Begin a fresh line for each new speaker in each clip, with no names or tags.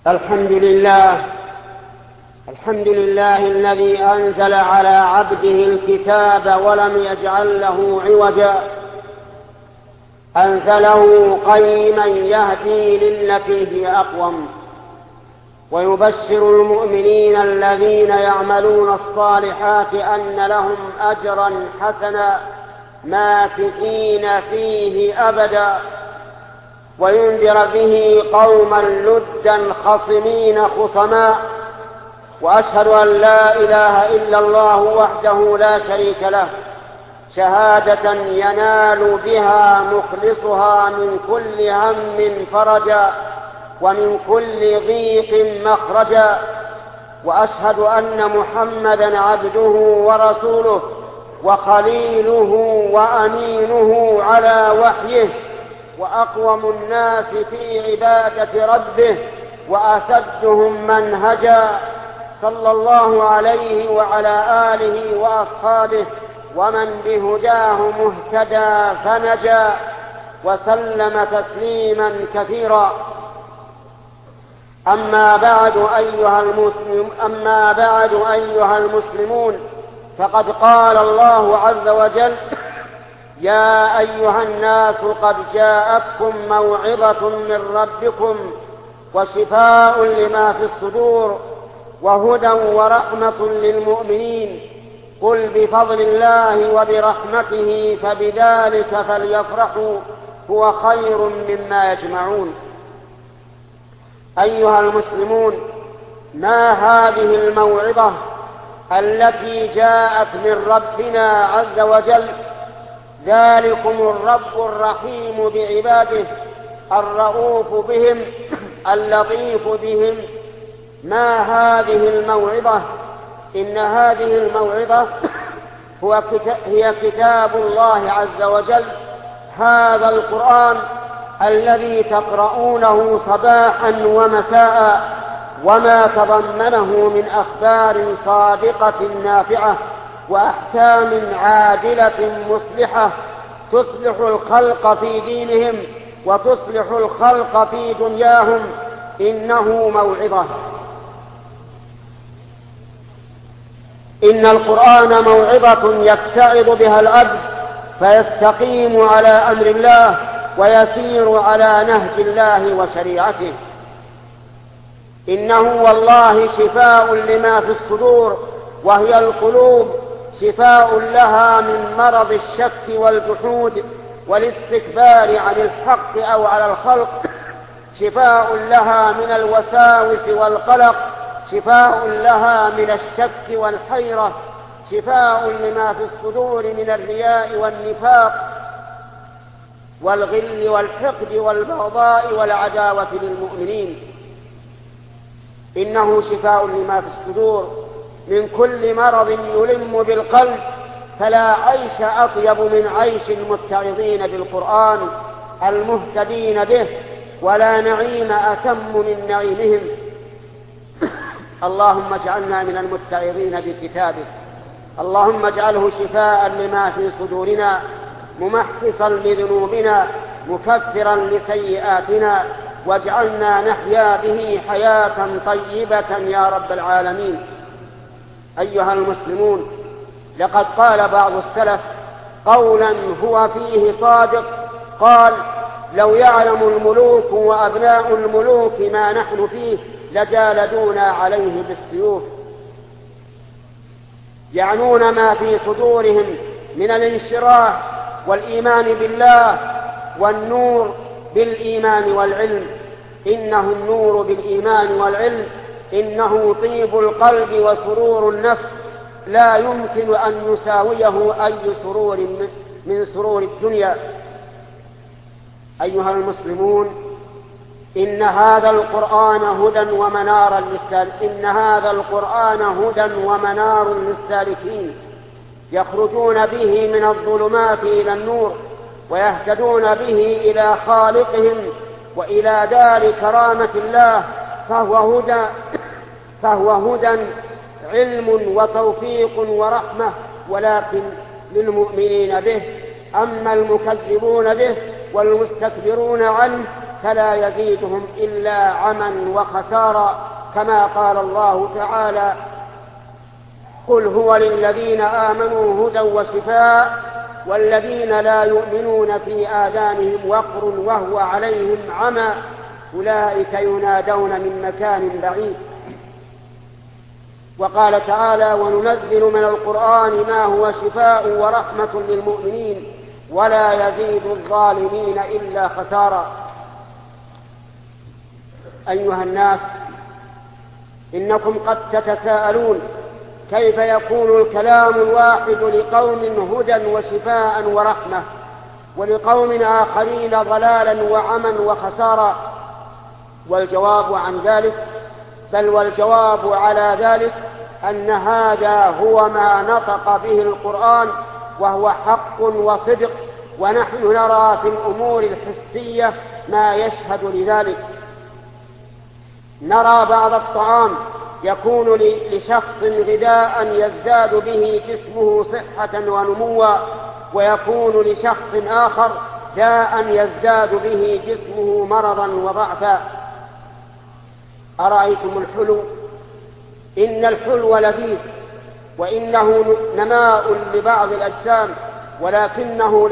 الحمد لله الذي أنزل على عبده الكتاب ولم يجعل له عوجا، أنزله قيما يهدي للتي هي أقوم، ويبشر المؤمنين الذين يعملون الصالحات أن لهم أجرا حسنا ماكثين فيه أبدا، وينذر به قوما لدا خصمين خصماء. وأشهد أن لا إله إلا الله وحده لا شريك له، شهادة ينال بها مخلصها من كل هم فرجا ومن كل ضيق مخرجا. وأشهد أن محمدا عبده ورسوله وخليله وأمينه على وحيه، وأقوم الناس في عبادة ربه وأسدهم منهجا، صلى الله عليه وعلى آله وأصحابه ومن بهداه مهتدى فنجا، وسلم تسليما كثيرا. أما بعد أيها المسلمون، فقد قال الله عز وجل: يا أيها الناس قد جاءتكم موعظة من ربكم وشفاء لما في الصدور وهدى ورحمة للمؤمنين، قل بفضل الله وبرحمته فبذلك فليفرحوا هو خير مما يجمعون. أيها المسلمون، ما هذه الموعظة التي جاءت من ربنا عز وجل؟ ذلكم الرب الرحيم بعباده الرؤوف بهم اللطيف بهم. ما هذه الموعظة؟ إن هذه الموعظة هي كتاب الله عز وجل، هذا القرآن الذي تقرؤونه صباحا ومساء، وما تضمنه من أخبار صادقة نافعة وأحكام عادلة مصلحة تصلح الخلق في دينهم وتصلح الخلق في دنياهم. إنه موعظة. إن القرآن موعظة يتعظ بها العبد فيستقيم على أمر الله ويسير على نهج الله وشريعته. إنه والله شفاء لما في الصدور، وهي القلوب شفاء لها من مرض الشك والجحود والاستكبار عن الحق أو على الخلق، شفاء لها من الوساوس والقلق، شفاء لها من الشك والحيرة، شفاء لما في الصدور من الرياء والنفاق والغل والحقد والبغضاء والعداوة للمؤمنين. إنه شفاء لما في الصدور من كل مرض يلم بالقلب، فلا عيش أطيب من عيش المتعظين بالقرآن المهتدين به، ولا نعيم أتم من نعيمهم. اللهم اجعلنا من المتعظين بكتابه، اللهم اجعله شفاء لما في صدورنا، ممحصا لذنوبنا، مكفرا لسيئاتنا، واجعلنا نحيا به حياة طيبة يا رب العالمين. أيها المسلمون، لقد قال بعض السلف قولا هو فيه صادق، قال: لو يعلم الملوك وأبناء الملوك ما نحن فيه لجالدونا عليه بالسيوف. يعنون ما في صدورهم من الانشراح والإيمان بالله والنور بالإيمان والعلم. إنه النور بالإيمان والعلم، إنه طيب القلب وسرور النفس، لا يمكن أن يساويه أي سرور من سرور الدنيا. أيها المسلمون، إن هذا القرآن هدى ومنار للسالكين، يخرجون به من الظلمات إلى النور، ويهتدون به إلى خالقهم وإلى دار كرامة الله. فهو هدى علم وتوفيق ورحمة، ولكن للمؤمنين به. أما المكذبون به والمستكبرون عنه فلا يزيدهم إلا عما وخسارا، كما قال الله تعالى: قل هو للذين آمنوا هدى وشفاء والذين لا يؤمنون في آذانهم وقر وهو عليهم عمى أولئك ينادون من مكان بعيد. وقال تعالى: وننزل من القرآن ما هو شفاء ورحمة للمؤمنين ولا يزيد الظالمين إلا خسارا. أيها الناس، إنكم قد تتساءلون: كيف يكون الكلام الواحد لقوم هدى وشفاء ورحمة ولقوم آخرين ضلالا وعما وخسارا؟ والجواب عن ذلك، بل والجواب على ذلك، أن هذا هو ما نطق به القرآن، وهو حق وصدق، ونحن نرى في الأمور الحسية ما يشهد لذلك. نرى بعض الطعام يكون لشخص غذاء يزداد به جسمه صحة ونموا، ويكون لشخص آخر داء يزداد به جسمه مرضا وضعفا. أرأيتم الحلو؟ إن الحلو لذيذ، وإنه نماء لبعض الأجسام، ولكنه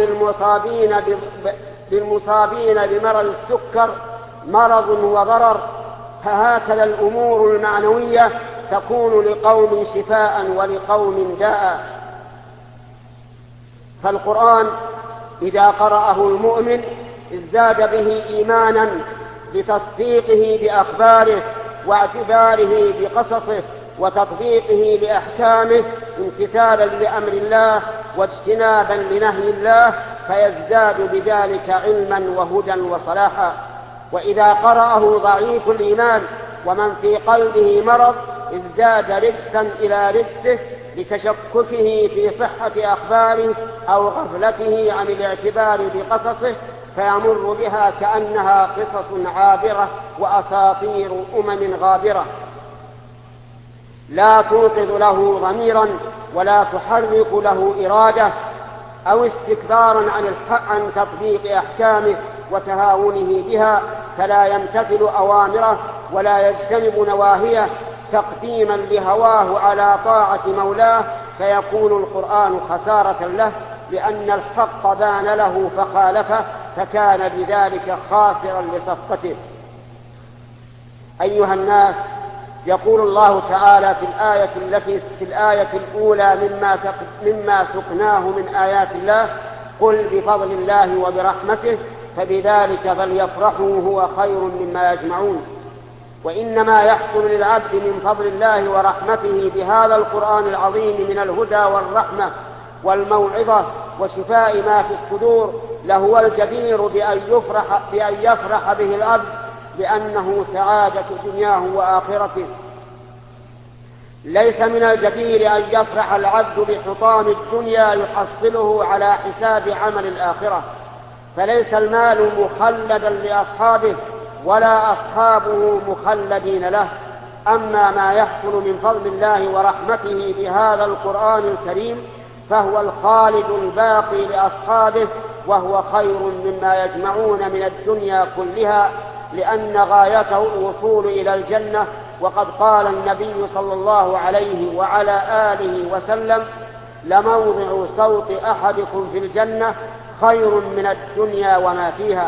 للمصابين بمرض السكر مرض وضرر. فهكذا الأمور المعنوية تكون لقوم شفاء ولقوم داء. فالقرآن إذا قرأه المؤمن ازداد به إيمانا لتصديقه بأخباره واعتباره بقصصه وتطبيقه لأحكامه امتثالا لأمر الله واجتنابا لنهي الله، فيزداد بذلك علما وهدى وصلاحا. وإذا قرأه ضعيف الإيمان ومن في قلبه مرض ازداد رجسا إلى رجسه لتشككه في صحة أخباره أو غفلته عن الاعتبار بقصصه، فيمر بها كأنها قصص عابرة وأساطير غابرة، لا توقظ له ضميرا ولا تحرك له إرادة أو استكبارا عن تطبيق أحكامه وتهاونه بها، فلا يمتثل أوامره ولا يجتنب نواهيه تقديما لهواه على طاعة مولاه، فيكون القرآن خسارة له، لأن الحق بان له فخالفه، فكان بذلك خاسرا لصفقته. أيها الناس، يقول الله تعالى في الآية الأولى مما سقناه من آيات الله: قل بفضل الله وبرحمته فبذلك فليفرحوا هو خير مما يجمعون. وإنما يحصل للعبد من فضل الله ورحمته بهذا القرآن العظيم من الهدى والرحمة والموعظة وشفاء ما في الصدور لهو الجدير بأن يفرح به العبد، لأنه سعادة دنياه وآخرته. ليس من الجدير أن يفرح العبد بحطام الدنيا يحصله على حساب عمل الآخرة، فليس المال مخلدا لأصحابه ولا أصحابه مخلدين له. أما ما يحصل من فضل الله ورحمته بهذا القرآن الكريم فهو الخالد الباقي لأصحابه، وهو خير مما يجمعون من الدنيا كلها، لأن غايته الوصول إلى الجنة. وقد قال النبي صلى الله عليه وعلى آله وسلم: لموضع صوت أحدكم في الجنة خير من الدنيا وما فيها.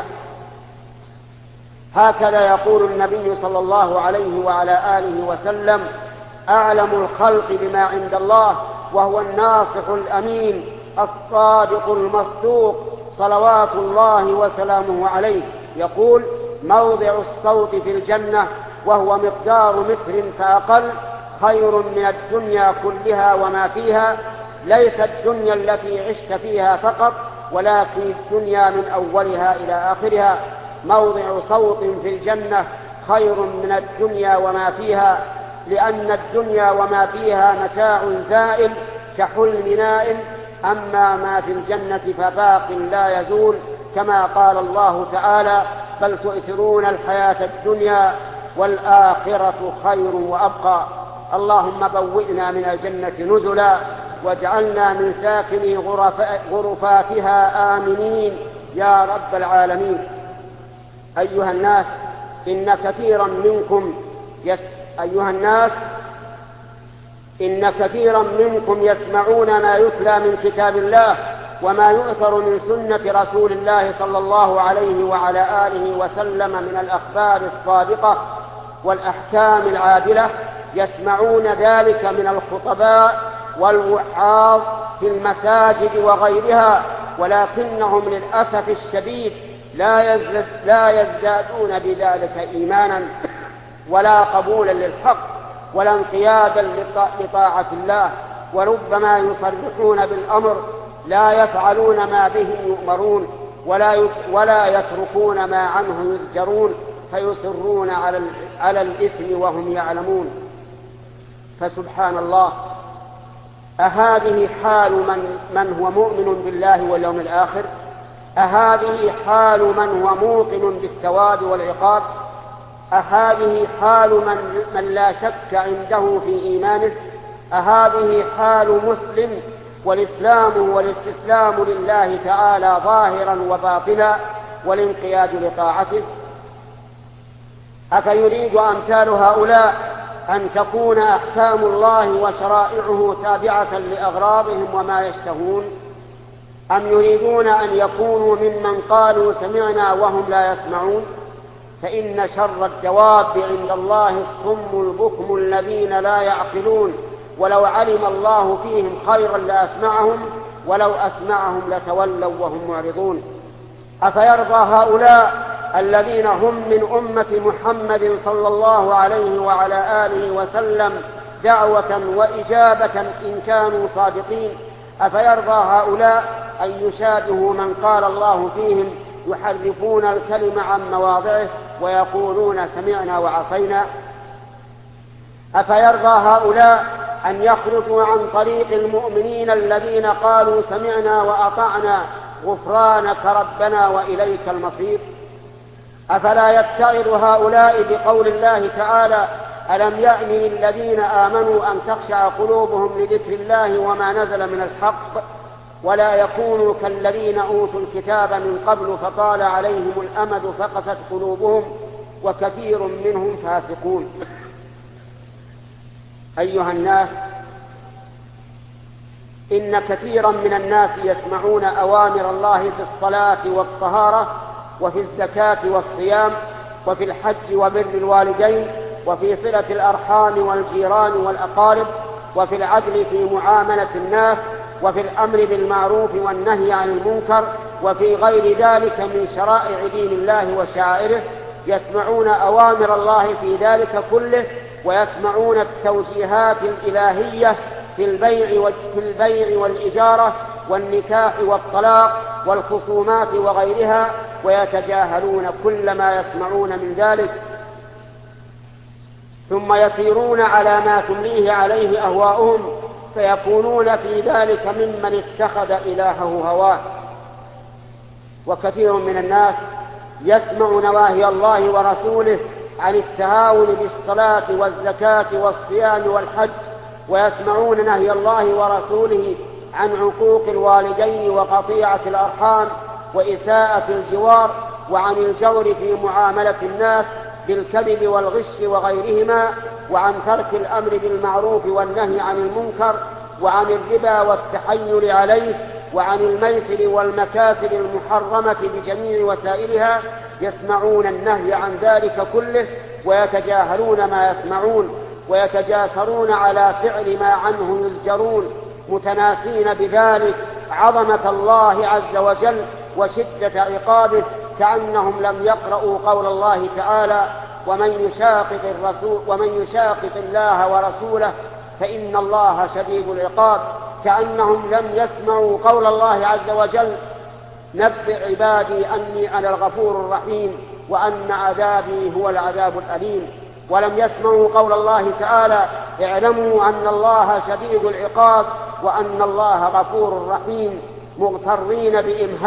هكذا يقول النبي صلى الله عليه وعلى آله وسلم: أعلم الخلق بما عند الله، وهو الناصح الأمين الصادق المصدوق صلوات الله وسلامه عليه، يقول: موضع الصوت في الجنة وهو مقدار متر فأقل خير من الدنيا كلها وما فيها. ليس الدنيا التي عشت فيها فقط، ولكن الدنيا من أولها إلى آخرها. موضع صوت في الجنة خير من الدنيا وما فيها، لأن الدنيا وما فيها متاع زائل كحلم نائم، أما ما في الجنة فباق لا يزول، كما قال الله تعالى: بل تؤثرون الحياة الدنيا والآخرة خير وأبقى. اللهم بوئنا من الجنة نزلا، واجعلنا من ساكني غرفاتها آمنين يا رب العالمين. أيها الناس إن كثيرا منكم يسمعون ما يتلى من كتاب الله وما يؤثر من سنة رسول الله صلى الله عليه وعلى آله وسلم من الأخبار الصادقة والأحكام العادلة، يسمعون ذلك من الخطباء والوعاظ في المساجد وغيرها، ولكنهم للأسف الشديد لا يزدادون بذلك إيمانا ولا قبولا للحق ولا انقيادا لطاعة الله، وربما يصرحون بالأمر لا يفعلون ما به يؤمرون ولا يتركون ما عنه يزجرون، فيصرون على الإثم وهم يعلمون. فسبحان الله، أهذه حال من هو مؤمن بالله واليوم الآخر؟ أهذه حال من هو موقن بالثواب والعقاب؟ أهذه حال من لا شك عنده في إيمانه؟ أهذه حال مسلم والإسلام والاستسلام لله تعالى ظاهرا وباطنا والانقياد لطاعته؟ أفيريد أمثال هؤلاء أن تكون أحكام الله وشرائعه تابعة لأغراضهم وما يشتهون، أم يريدون أن يكونوا ممن قالوا سمعنا وهم لا يسمعون؟ فإن شر الدواب عند الله الصم البكم الذين لا يعقلون، ولو علم الله فيهم خيرا لأسمعهم ولو أسمعهم لتولوا وهم معرضون. أفيرضى هؤلاء الذين هم من أمة محمد صلى الله عليه وعلى آله وسلم دعوة وإجابة إن كانوا صادقين، أفيرضى هؤلاء أن يشابهوا من قال الله فيهم يحرفون الكلم عن مواضعه ويقولون سمعنا وعصينا؟ أفيرضى هؤلاء أن يخرجوا عن طريق المؤمنين الذين قالوا سمعنا وأطعنا غفرانك ربنا وإليك المصير؟ أفلا يتعظ هؤلاء بقول الله تعالى ألم يأن للذين آمنوا أن تخشع قلوبهم لذكر الله وما نزل من الحق ولا يكونوا كالذين أوتوا الكتاب من قبل فطال عليهم الأمد فقست قلوبهم وكثير منهم فاسقون؟ أيها الناس، إن كثيرا من الناس يسمعون أوامر الله في الصلاة والطهارة وفي الزكاة والصيام وفي الحج وبر الوالدين وفي صلة الأرحام والجيران والأقارب وفي العدل في معاملة الناس وفي الأمر بالمعروف والنهي عن المنكر وفي غير ذلك من شرائع دين الله وشعائره، يسمعون أوامر الله في ذلك كله ويسمعون التوجيهات الإلهية في البيع والإجارة والنكاح والطلاق والخصومات وغيرها، ويتجاهلون كل ما يسمعون من ذلك، ثم يسيرون على ما تمليه عليه أهواؤهم، فيكونون في ذلك ممن اتخذ إلهه هواه. وكثير من الناس يسمع نواهي الله ورسوله عن التهاون بالصلاة والزكاة والصيام والحج، ويسمعون نهي الله ورسوله عن عقوق الوالدين وقطيعة الأرحام وإساءة الجوار وعن الجور في معاملة الناس بالكذب والغش وغيرهما، وعن ترك الأمر بالمعروف والنهي عن المنكر، وعن الربا والتحيل عليه، وعن الميسر والمكاسب المحرمة بجميع وسائلها. يسمعون النهي عن ذلك كله ويتجاهلون ما يسمعون ويتجاسرون على فعل ما عنه يزجرون، متناسين بذلك عظمة الله عز وجل وشدة عقابه، كأنهم لم يقرأوا قول الله تعالى ومن يشاقق الله ورسوله فإن الله شديد العقاب، كأنهم لم يسمعوا قول الله عز وجل نبئ عبادي أني أنا الغفور الرحيم وأن عذابي هو العذاب الأليم، ولم يسمعوا قول الله تعالى اعلموا أن الله شديد العقاب وأن الله غفور رحيم، مغترين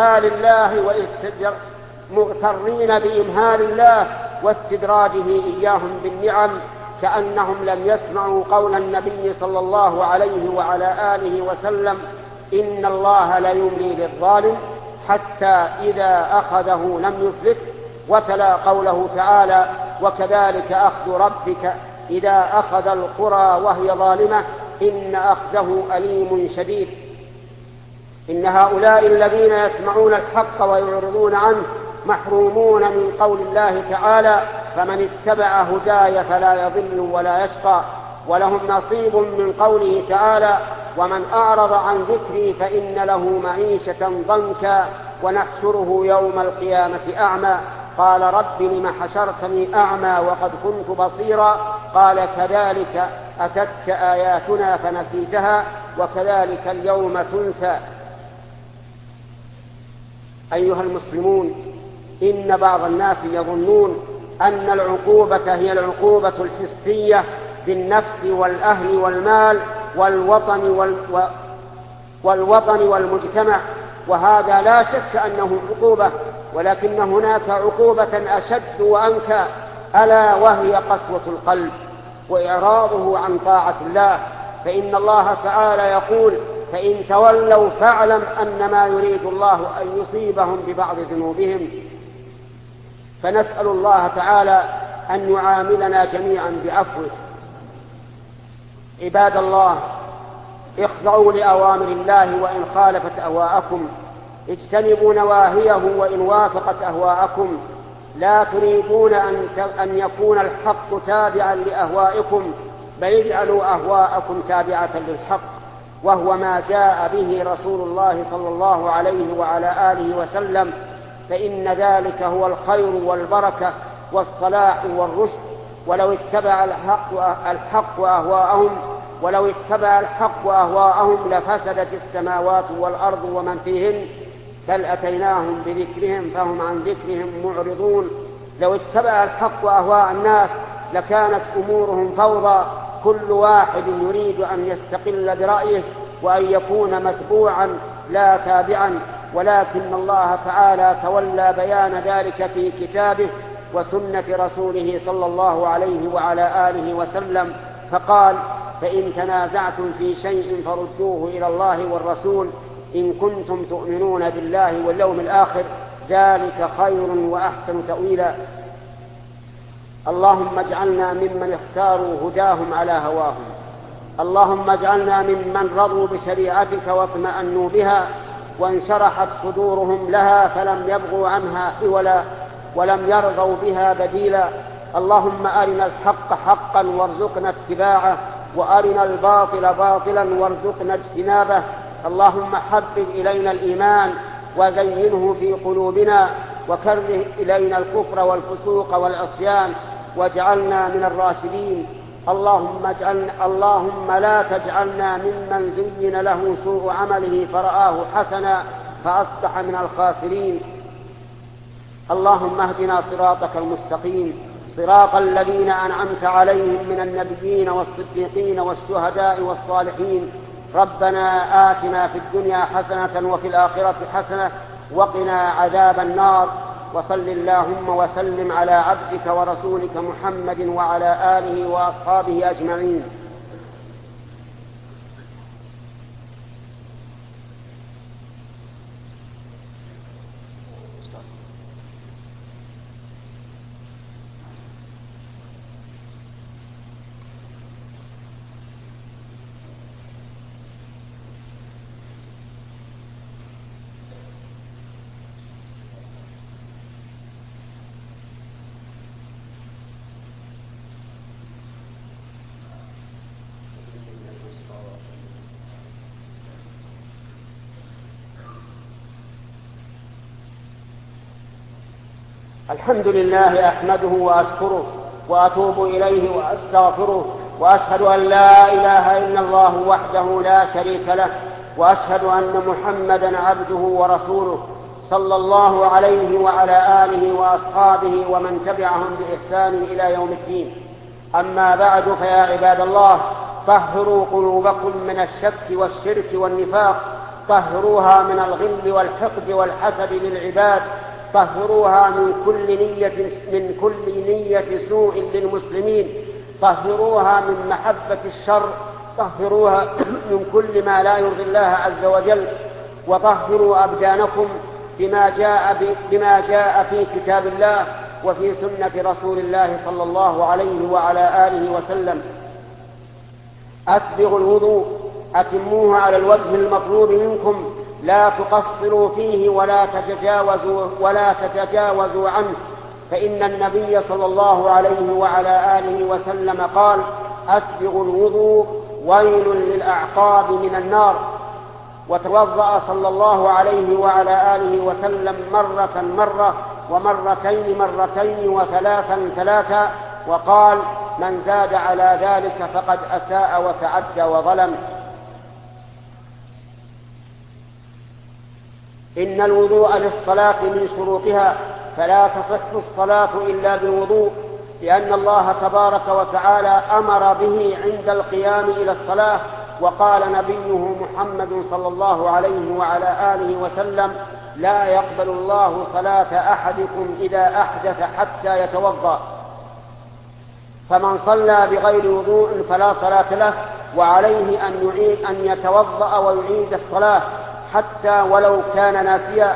بإمهال الله واستدراجه إياهم بالنعم، كأنهم لم يسمعوا قول النبي صلى الله عليه وعلى آله وسلم إن الله لا يملي للظالم حتى إذا أخذه لم يفلته وتلا قوله تعالى: وكذلك أخذ ربك إذا أخذ القرى وهي ظالمة إن أخذه أليم شديد. إن هؤلاء الذين يسمعون الحق ويعرضون عنه محرومون من قول الله تعالى: فمن اتبع هداي فلا يضل ولا يشقى. ولهم نصيب من قوله تعالى: ومن أعرض عن ذكري فإن له معيشة ضنكا ونحشره يوم القيامة أعمى. قال: رب لم حشرتني أعمى وقد كنت بصيرا. قال: كذلك أتتك آياتنا فنسيتها وكذلك اليوم تنسى. أيها المسلمون، إن بعض الناس يظنون أن العقوبة هي العقوبة الحسية بالنفس والأهل والمال والوطن والمجتمع، وهذا لا شك أنه عقوبة، ولكن هناك عقوبة أشد وأنكى، ألا وهي قسوة القلب وإعراضه عن طاعة الله. فإن الله تعالى يقول: فإن تولوا فاعلم أنما يريد الله أن يصيبهم ببعض ذنوبهم. فنسأل الله تعالى أن يعاملنا جميعا بعفوه. عباد الله، اخضعوا لأوامر الله وإن خالفت أهواءكم، اجتنبوا نواهيه وإن وافقت أهواءكم. لا تريدون أن يكون الحق تابعا لأهوائكم، بل اجعلوا أهواءكم تابعة للحق، وهو ما جاء به رسول الله صلى الله عليه وعلى آله وسلم، فإن ذلك هو الخير والبركة والصلاح والرشد. ولو اتبع الحق أهواءهم لفسدت السماوات والأرض ومن فيهن، بل أتيناهم بذكرهم فهم عن ذكرهم معرضون. لو اتبع الحق أهواء الناس لكانت أمورهم فوضى، كل واحد يريد أن يستقل برأيه وأن يكون متبوعا لا تابعا، ولكن الله تعالى تولى بيان ذلك في كتابه وسنة رسوله صلى الله عليه وعلى آله وسلم، فقال: فإن تنازعتم في شيء فردوه إلى الله والرسول إن كنتم تؤمنون بالله واليوم الآخر، ذلك خير وأحسن تأويلا. اللهم اجعلنا ممن اختاروا هداهم على هواهم، اللهم اجعلنا ممن رضوا بشريعتك واطمأنوا بها وانشرحت صدورهم لها فلم يبغوا عنها حولا ولم يرضوا بها بديلا. اللهم أرنا الحق حقا وارزقنا اتباعه، وأرنا الباطل باطلا وارزقنا اجتنابه. اللهم حبب إلينا الإيمان وزينه في قلوبنا، وكره إلينا الكفر والفسوق والعصيان، واجعلنا من الراشدين. اللهم لا تجعلنا ممن زين له سوء عمله فرآه حسنا فأصبح من الخاسرين. اللهم اهدنا صراطك المستقيم، صراط الذين أنعمت عليهم من النبيين والصديقين والشهداء والصالحين. ربنا آتنا في الدنيا حسنة وفي الآخرة حسنة وقنا عذاب النار. وصل اللهم وسلم على عبدك ورسولك محمد وعلى آله وأصحابه أجمعين. الحمد لله أحمده وأشكره وأتوب إليه وأستغفره، وأشهد أن لا إله إلا الله وحده لا شريك له، وأشهد أن محمدا عبده ورسوله صلى الله عليه وعلى آله وأصحابه ومن تبعهم بإحسان إلى يوم الدين. أما بعد، فيا عباد الله، طهروا قلوبكم من الشك والشرك والنفاق، طهروها من الغل والحقد والحسد للعباد، طهروها من كل نية سوء للمسلمين، طهروها من محبة الشر، طهروها من كل ما لا يرضي الله عز وجل، وطهروا أبدانكم بما جاء في كتاب الله وفي سنة رسول الله صلى الله عليه وعلى آله وسلم. أسبغوا الوضوء، أتموه على الوجه المطلوب منكم، لا تقصروا فيه ولا تتجاوزوا عنه، فإن النبي صلى الله عليه وعلى آله وسلم قال: أسبغوا الوضوء ويل للأعقاب من النار. وتوضأ صلى الله عليه وعلى آله وسلم مرة ومرتين وثلاثا، وقال: من زاد على ذلك فقد أساء وتعدى وظلم. إن الوضوء للصلاة من شروطها، فلا تصح الصلاة إلا بالوضوء، لأن الله تبارك وتعالى أمر به عند القيام إلى الصلاة، وقال نبيه محمد صلى الله عليه وعلى آله وسلم: لا يقبل الله صلاة أحدكم إذا أحدث حتى يتوضأ. فمن صلى بغير وضوء فلا صلاة له، وعليه أن يتوضأ ويعيد الصلاة حتى ولو كان ناسيا.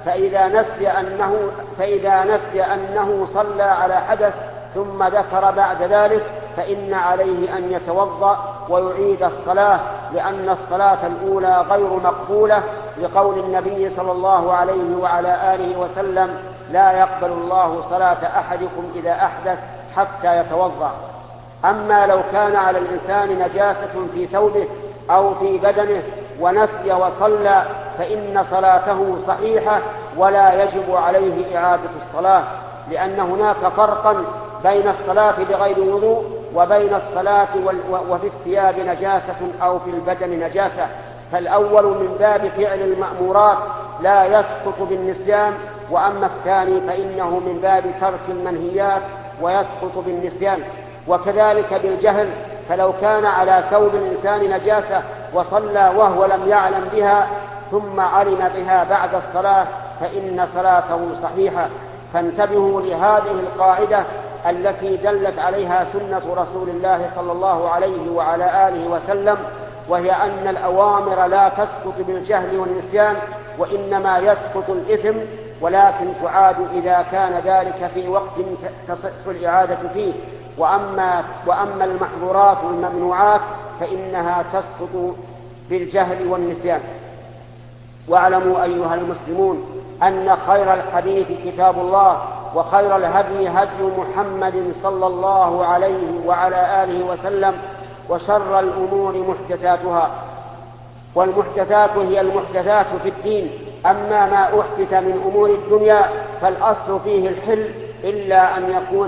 فإذا نسي أنه صلى على حدث ثم ذكر بعد ذلك فإن عليه أن يتوضأ ويعيد الصلاة، لأن الصلاة الأولى غير مقبولة، لقول النبي صلى الله عليه وعلى آله وسلم: لا يقبل الله صلاة أحدكم إذا أحدث حتى يتوضأ. أما لو كان على الإنسان نجاسة في ثوبه أو في بدنه ونسي وصلى فإن صلاته صحيحة ولا يجب عليه إعادة الصلاة، لأن هناك فرقا بين الصلاة بغير وضوء وبين الصلاة وفي الثياب نجاسة أو في البدن نجاسة. فالأول من باب فعل المأمورات لا يسقط بالنسيان، وأما الثاني فإنه من باب ترك المنهيات ويسقط بالنسيان. وكذلك بالجهل، فلو كان على ثوب الإنسان نجاسة وصلى وهو لم يعلم بها ثم علم بها بعد الصلاة فإن صلاته صحيحة. فانتبهوا لهذه القاعدة التي دلت عليها سنة رسول الله صلى الله عليه وعلى آله وسلم، وهي أن الأوامر لا تسقط بالجهل والنسيان، وإنما يسقط الإثم، ولكن تعاد إذا كان ذلك في وقت تصح الإعادة فيه. وأما المحظورات والممنوعات فإنها تسقط بالجهل والنسيان. واعلموا أيها المسلمون أن خير الحديث كتاب الله، وخير الهدي هدي محمد صلى الله عليه وعلى آله وسلم، وشر الأمور محدثاتها، والمحدثات هي المحدثات في الدين. أما ما أحدث من أمور الدنيا فالأصل فيه الحل، إلا أن يكون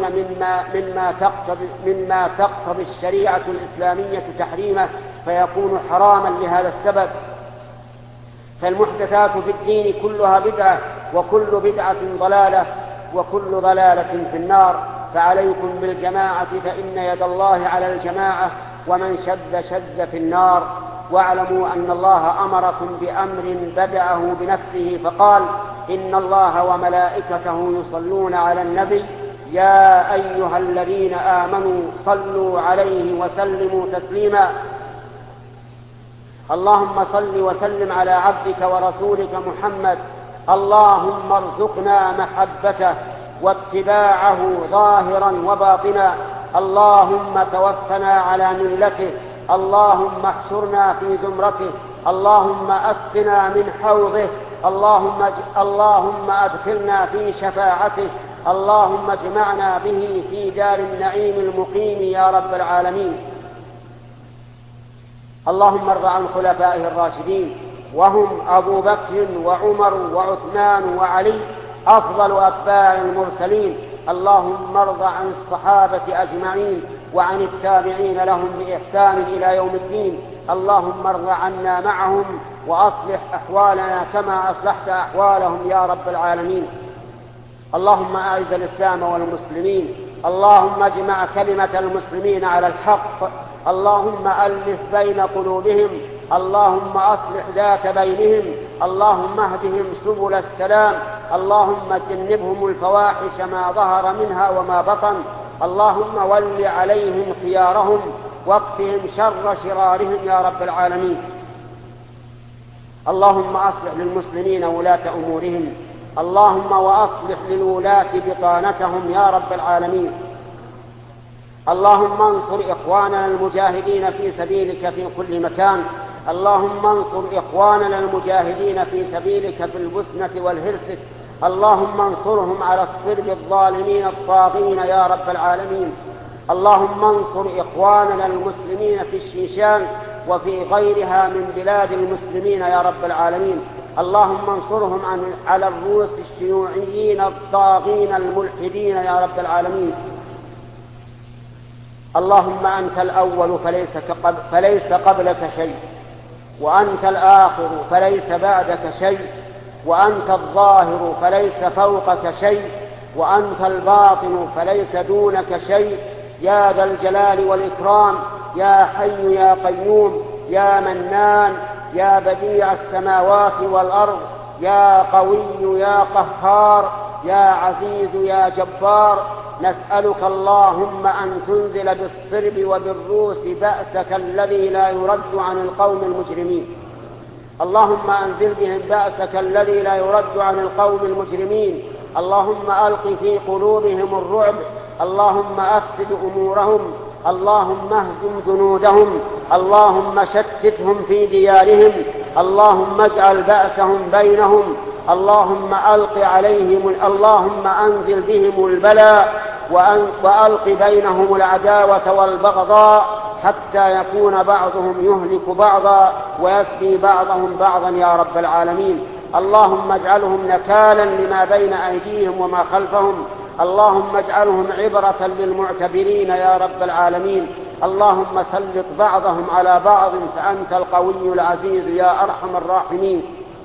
مما تقتضي الشريعة الإسلامية تحريمه فيكون حراما لهذا السبب. فالمحدثات في الدين كلها بدعة، وكل بدعة ضلالة، وكل ضلالة في النار. فعليكم بالجماعة فإن يد الله على الجماعة، ومن شد في النار. واعلموا أن الله أمركم بأمر بدأه بنفسه فقال: إن الله وملائكته يصلون على النبي يا أيها الذين آمنوا صلوا عليه وسلموا تسليما. اللهم صل وسلم على عبدك ورسولك محمد. اللهم ارزقنا محبته واتباعه ظاهرا وباطنا. اللهم توفنا على ملته. اللهم احشرنا في زمرته. اللهم اسقنا من حوضه. اللهم ادخلنا في شفاعته. اللهم اجمعنا به في دار النعيم المقيم يا رب العالمين. اللهم ارض عن خلفائه الراشدين، وهم أبو بكر وعمر وعثمان وعلي أفضل أتباع المرسلين. اللهم ارض عن الصحابة أجمعين وعن التابعين لهم بإحسان إلى يوم الدين. اللهم ارض عنا معهم وأصلح أحوالنا كما أصلحت أحوالهم يا رب العالمين. اللهم أعز الإسلام والمسلمين. اللهم اجمع كلمة المسلمين على الحق. اللهم ألف بين قلوبهم. اللهم أصلح ذات بينهم. اللهم اهدهم سبل السلام. اللهم جنبهم الفواحش ما ظهر منها وما بطن. اللهم ول عليهم خيارهم واكفهم شر شرارهم يا رب العالمين. اللهم أصلح للمسلمين ولاة أمورهم، اللهم وأصلح للولاة بطانتهم يا رب العالمين. اللهم انصر إخواننا المجاهدين في سبيلك في كل مكان، اللهم انصر إخواننا المجاهدين في سبيلك في البسنة والهرسك، اللهم انصرهم على الصرب الظالمين الطاغين يا رب العالمين. اللهم انصر إخواننا المسلمين في الشيشان وفي غيرها من بلاد المسلمين يا رب العالمين. اللهم انصرهم على الروس الشيوعيين الطاغين الملحدين يا رب العالمين. اللهم أنت الأول فليس قبلك شيء، وأنت الآخر فليس بعدك شيء، وأنت الظاهر فليس فوقك شيء، وأنت الباطن فليس دونك شيء، يا ذا الجلال والإكرام، يا حي يا قيوم، يا منان، يا بديع السماوات والأرض، يا قوي يا قهار، يا عزيز يا جبار. نسألك اللهم أن تنزل بالصرب وبالروس بأسك الذي لا يرد عن القوم المجرمين. اللهم أنزل بهم بأسك الذي لا يرد عن القوم المجرمين. اللهم ألق في قلوبهم الرعب، اللهم أفسد أمورهم، اللهم اهزم جنودهم، اللهم شتتهم في ديارهم، اللهم اجعل بأسهم بينهم، اللهم اللهم أنزل بهم البلاء وألق بينهم العداوة والبغضاء حتى يكون بعضهم يهلك بعضا ويسبي بعضهم بعضا يا رب العالمين. اللهم اجعلهم نكالا لما بين أيديهم وما خلفهم، اللهم اجعلهم عبرة للمعتبرين يا رب العالمين. اللهم سلط بعضهم على بعض فأنت القوي العزيز يا أرحم الراحمين.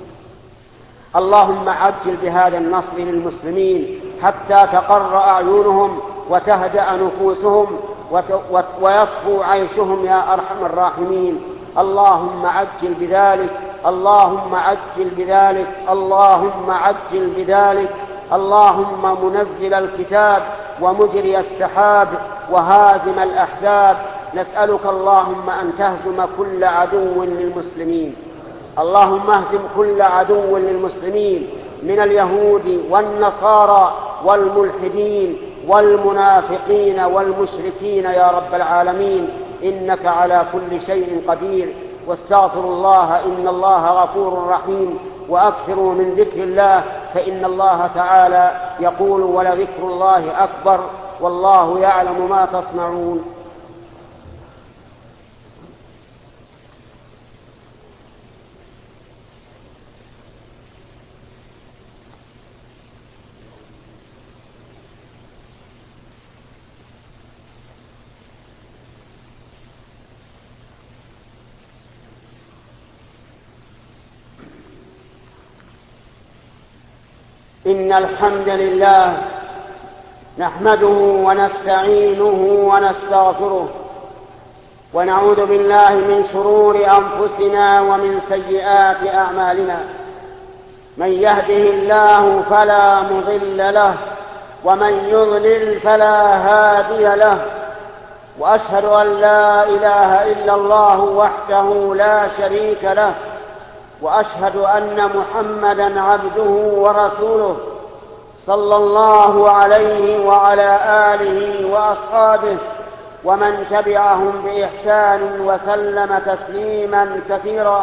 اللهم عجل بهذا النصر للمسلمين حتى تقر أعينهم وتهدأ نفوسهم ويصفو عيشهم يا أرحم الراحمين. اللهم عجل بذلك، اللهم عجل بذلك، اللهم عجل بذلك. اللهم منزل الكتاب ومجري السحاب وهازم الأحزاب، نسألك اللهم أن تهزم كل عدو للمسلمين. اللهم اهزم كل عدو للمسلمين من اليهود والنصارى والملحدين والمنافقين والمشركين يا رب العالمين، إنك على كل شيء قدير. واستغفر الله إن الله غفور رحيم، وأكثروا من ذكر الله فإن الله تعالى يقول ولذكر الله أكبر والله يعلم ما تصنعون. إن الحمد لله نحمده ونستعينه ونستغفره ونعوذ بالله من شرور أنفسنا ومن سيئات أعمالنا. من يهده الله فلا مضل له ومن يضلل فلا هادي له، وأشهد أن لا إله إلا الله وحده لا شريك له، وأشهد أن محمدًا عبده ورسوله صلى الله عليه وعلى آله وأصحابه ومن تبعهم بإحسان وسلم تسليمًا كثيرًا.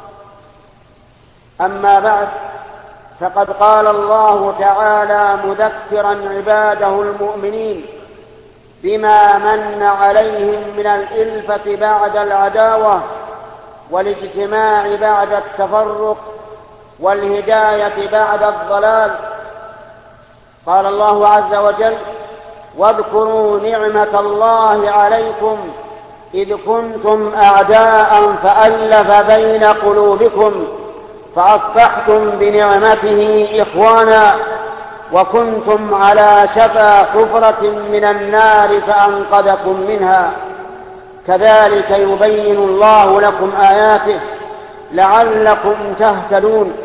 أما بعد، فقد قال الله تعالى مذكرًا عباده المؤمنين بما من عليهم من الإلفة بعد العداوة والاجتماع بعد التفرق والهداية بعد الضلال. قال الله عز وجل: واذكروا نعمة الله عليكم إذ كنتم أعداء فألف بين قلوبكم فأصبحتم بنعمته إخوانا وكنتم على شفا حفرة من النار فأنقذكم منها. كذلك يبين الله لكم آياته لعلكم تهتدون.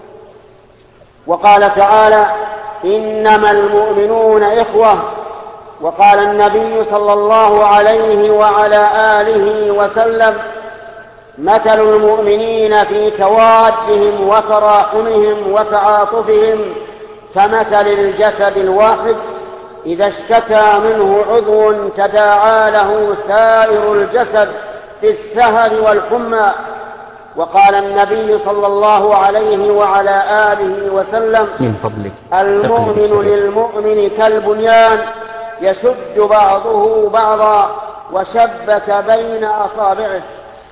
وقال تعالى: إنما المؤمنون إخوة. وقال النبي صلى الله عليه وعلى آله وسلم: مثل المؤمنين في توادهم وتراحمهم وتعاطفهم كمثل الجسد الواحد إذا اشتكى منه عضو تداعى له سائر الجسد بالسهر والحمى. وقال النبي صلى الله عليه وعلى آله وسلم:
من فضلك
المؤمن للمؤمن كالبنيان يشد بعضه بعضا وشبك بين أصابعه.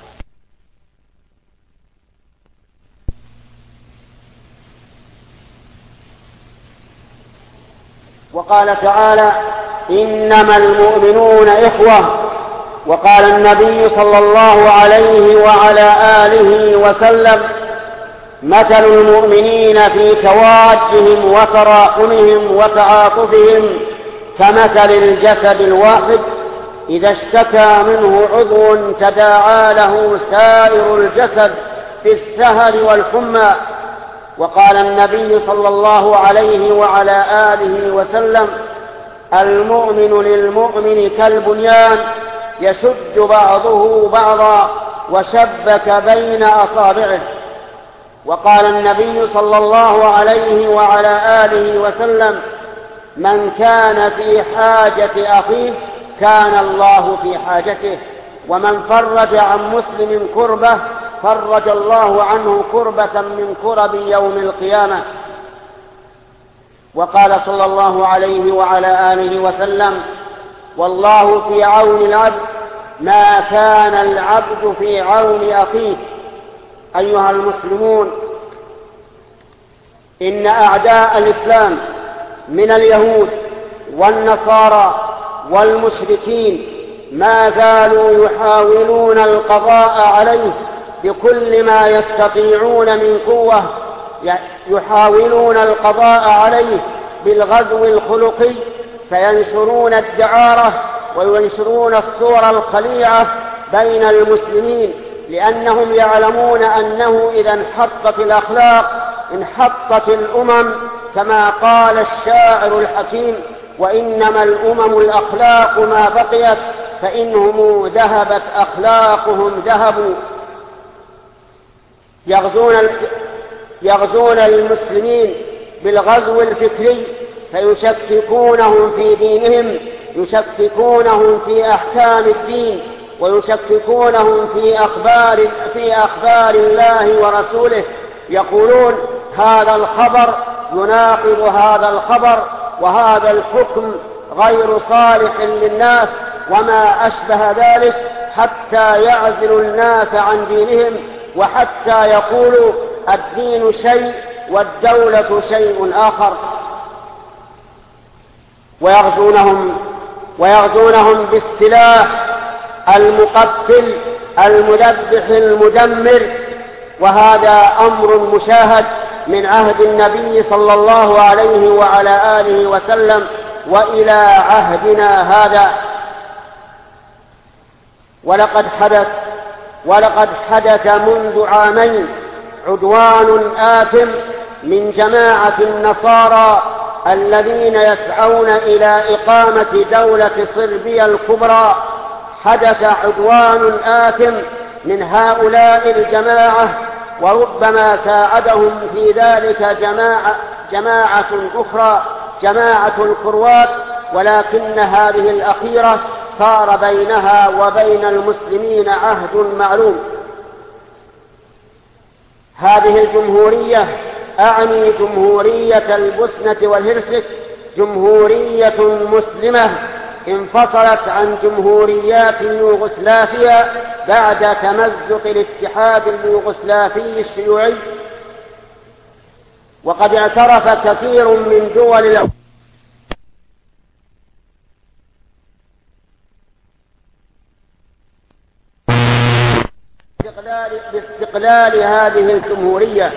وقال تعالى: إنما المؤمنون إخوة. وقال النبي صلى الله عليه وعلى آله وسلم: مثل المؤمنين في توادهم وتراحمهم وتعاطفهم كمثل الجسد الواحد إذا اشتكى منه عضو تداعى له سائر الجسد بالسهر والحمى. وقال النبي صلى الله عليه وعلى آله وسلم: المؤمن للمؤمن كالبنيان يشد بعضه بعضا وشبك بين أصابعه. وقال النبي صلى الله عليه وعلى آله وسلم: من كان في حاجة أخيه كان الله في حاجته، ومن فرج عن مسلم كربة فرج الله عنه كربة من كرب يوم القيامة. وقال صلى الله عليه وعلى آله وسلم: والله في عون العبد ما كان العبد في عون أخيه. أيها المسلمون، إن أعداء الإسلام من اليهود والنصارى والمشركين ما زالوا يحاولون القضاء عليه بكل ما يستطيعون من قوة. يحاولون القضاء عليه بالغزو الخلقي، فينشرون الدعارة وينشرون الصور الخليعة بين المسلمين، لأنهم يعلمون أنه إذا انحطت الأخلاق انحطت الأمم، كما قال الشاعر الحكيم: وإنما الأمم الأخلاق ما بقيت، فإنهم ذهبت أخلاقهم ذهبوا. يغزون المسلمين بالغزو الفكري، فيشككونهم في دينهم، يشككونهم في أحكام الدين، ويشككونهم في أخبار الله ورسوله. يقولون: هذا الخبر يناقض هذا الخبر، وهذا الحكم غير صالح للناس، وما أشبه ذلك، حتى يعزل الناس عن دينهم، وحتى يقولوا الدين شيء والدولة شيء آخر. ويغزونهم بالسلاح المقتل المذبح المدمر، وهذا أمر مشاهد من عهد النبي صلى الله عليه وعلى آله وسلم وإلى عهدنا هذا. ولقد حدث منذ عامين عدوان آثم من جماعة النصارى الذين يسعون إلى إقامة دولة صربيا الكبرى. حدث عدوان آثم من هؤلاء الجماعة، وربما ساعدهم في ذلك جماعة أخرى، جماعة الكروات، ولكن هذه الأخيرة صار بينها وبين المسلمين عهد معلوم. هذه الجمهورية، أعني جمهورية البوسنة والهرسك، جمهورية مسلمة انفصلت عن جمهوريات يوغوسلافيا بعد تمزق الاتحاد اليوغوسلافي الشيوعي. وقد اعترف كثير من دول باستقلال هذه الجمهورية،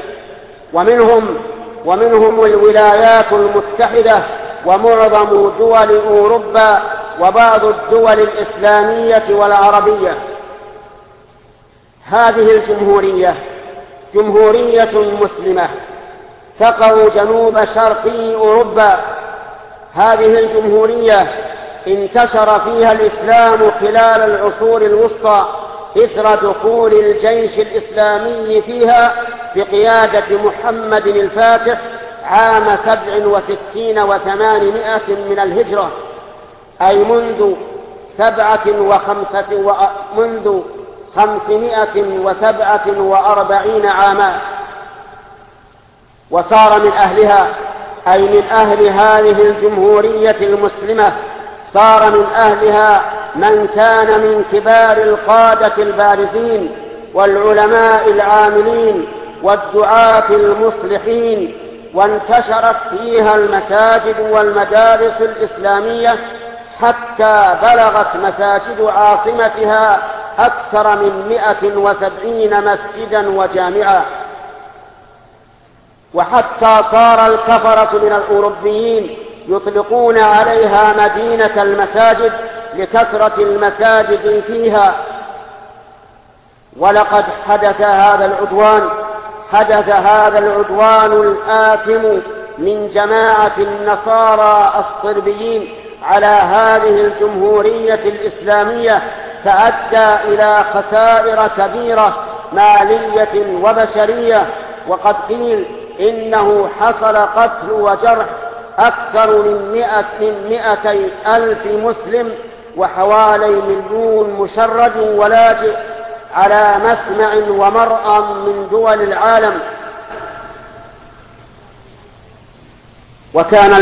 ومنهم الولايات المتحدة ومعظم دول أوروبا وبعض الدول الإسلامية والعربية. هذه الجمهورية جمهورية مسلمة تقع جنوب شرقي أوروبا. هذه الجمهورية انتشر فيها الإسلام خلال العصور الوسطى، إثر دخول الجيش الإسلامي فيها بقيادة محمد الفاتح عام 67 و800 من الهجرة، أي منذ 547 عاما. وصار من أهلها، أي من أهل هذه الجمهورية المسلمة، صار من أهلها من كان من كبار القادة البارزين والعلماء العاملين والدعاة المصلحين، وانتشرت فيها المساجد والمدارس الإسلامية حتى بلغت مساجد عاصمتها أكثر من 170 مسجدا وجامعا. وحتى صار الكفرة من الأوروبيين يطلقون عليها مدينة المساجد لكثرة المساجد فيها. ولقد حدث هذا العدوان الآثم من جماعة النصارى الصربيين على هذه الجمهورية الإسلامية، فأدى إلى خسائر كبيرة مالية وبشرية. وقد قيل إنه حصل قتل وجرح أكثر من 200,000 مسلم وحوالي 1,000,000 مشرد ولاجئ على مسمع ومرأى من دول العالم. وكان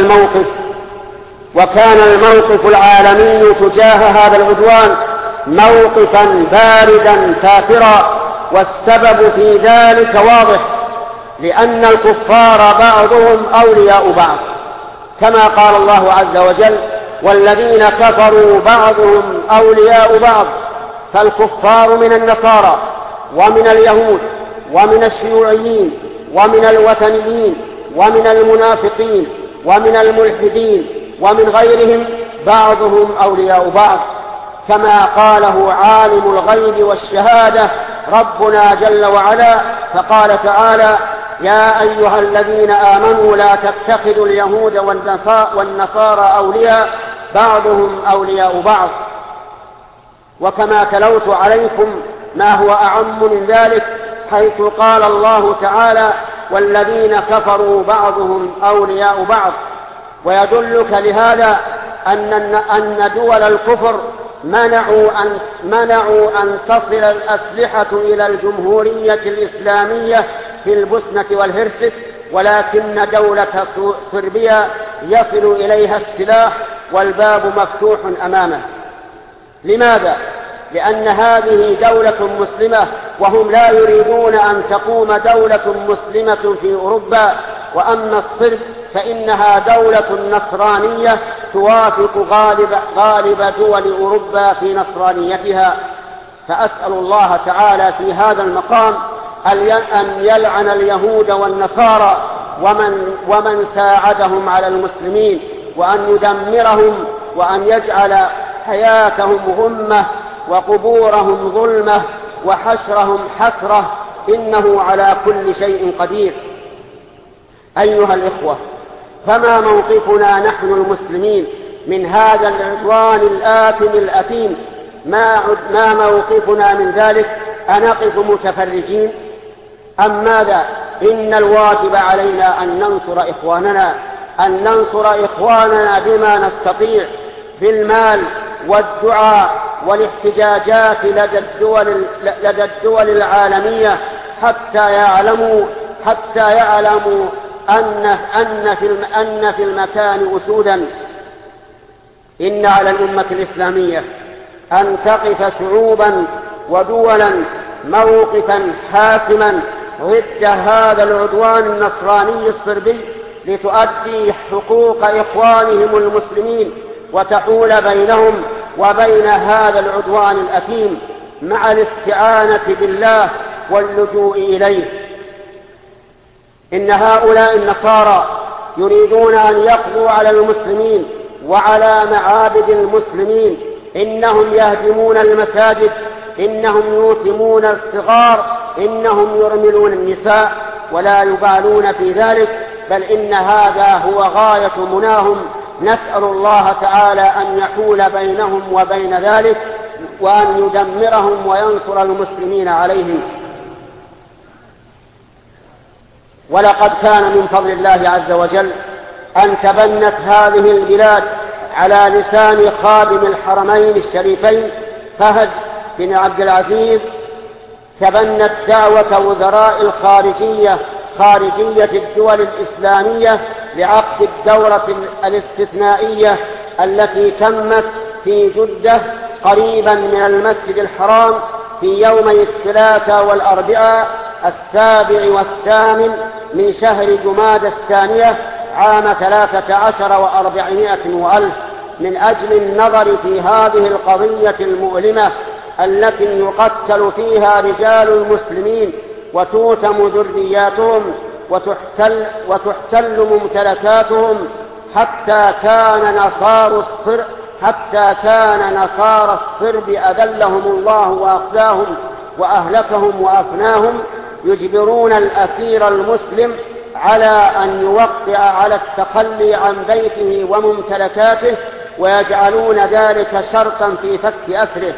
الموقف العالمي تجاه هذا العدوان موقفا باردا كافرا، والسبب في ذلك واضح، لأن الكفار بعضهم أولياء بعض، كما قال الله عز وجل: والذين كفروا بعضهم أولياء بعض. فالكفار من النصارى ومن اليهود ومن الشيوعيين ومن الوثنيين ومن المنافقين ومن الملحدين ومن غيرهم بعضهم أولياء بعض، كما قاله عالم الغيب والشهادة ربنا جل وعلا. فقال تعالى: يا أيها الذين آمنوا لا تتخذوا اليهود والنصارى أولياء بعضهم أولياء بعض. وكما تلوت عليكم ما هو أعم من ذلك، حيث قال الله تعالى: والذين كفروا بعضهم أولياء بعض. ويدلك لهذا أن دول الكفر منعوا أن تصل الأسلحة إلى الجمهورية الإسلامية في البوسنة والهرسك، ولكن دولة صربيا يصل إليها السلاح والباب مفتوح أمامه. لماذا؟ لأن هذه دولة مسلمة، وهم لا يريدون أن تقوم دولة مسلمة في أوروبا. وأما الصرب فإنها دولة نصرانية توافق غالب دول أوروبا في نصرانيتها. فأسأل الله تعالى في هذا المقام أن يلعن اليهود والنصارى ومن ساعدهم على المسلمين، وأن يدمرهم، وأن يجعل حياتهم غمة وقبورهم ظلمة وحشرهم حسرة، إنه على كل شيء قدير. أيها الإخوة، فما موقفنا نحن المسلمين من هذا العدوان الآثم الأثيم؟ ما موقفنا من ذلك؟ أنقف متفرجين أم ماذا؟ إن الواجب علينا أن ننصر إخواننا بما نستطيع بالمال والدعاء والاحتجاجات لدى الدول العالمية حتى يعلموا أن في المكان أسودا. إن على الأمة الإسلامية أن تقف شعوبا ودولا موقفا حاسما ضد هذا العدوان النصراني الصربي، لتؤدي حقوق إخوانهم المسلمين وتحول بينهم وبين هذا العدوان الأثيم، مع الاستعانة بالله واللجوء إليه. إن هؤلاء النصارى يريدون أن يقضوا على المسلمين وعلى معابد المسلمين. إنهم يهدمون المساجد، إنهم يوتمون الصغار، إنهم يرملون النساء، ولا يبالون في ذلك، بل إن هذا هو غاية مناهم. نسأل الله تعالى أن يحول بينهم وبين ذلك، وأن يدمرهم وينصر المسلمين عليهم. ولقد كان من فضل الله عز وجل أن تبنت هذه البلاد على لسان خادم الحرمين الشريفين فهد بن عبد العزيز، تبنت دعوة وزراء خارجية الدول الإسلامية لعقد الدورة الاستثنائية التي تمت في جدة قريبا من المسجد الحرام في يومي الثلاثاء والأربعاء 7 و8 من شهر جمادى الثانية عام 13 و400 وألف، من أجل النظر في هذه القضية المؤلمة التي يقتل فيها رجال المسلمين وتوتم ذرياتهم وتحتل ممتلكاتهم، حتى كان نصارى الصرب أذلهم الله وأخزاهم وأهلكهم وأفناهم، يجبرون الأسير المسلم على أن يوقع على التخلي عن بيته وممتلكاته، ويجعلون ذلك شرطا في فك أسره.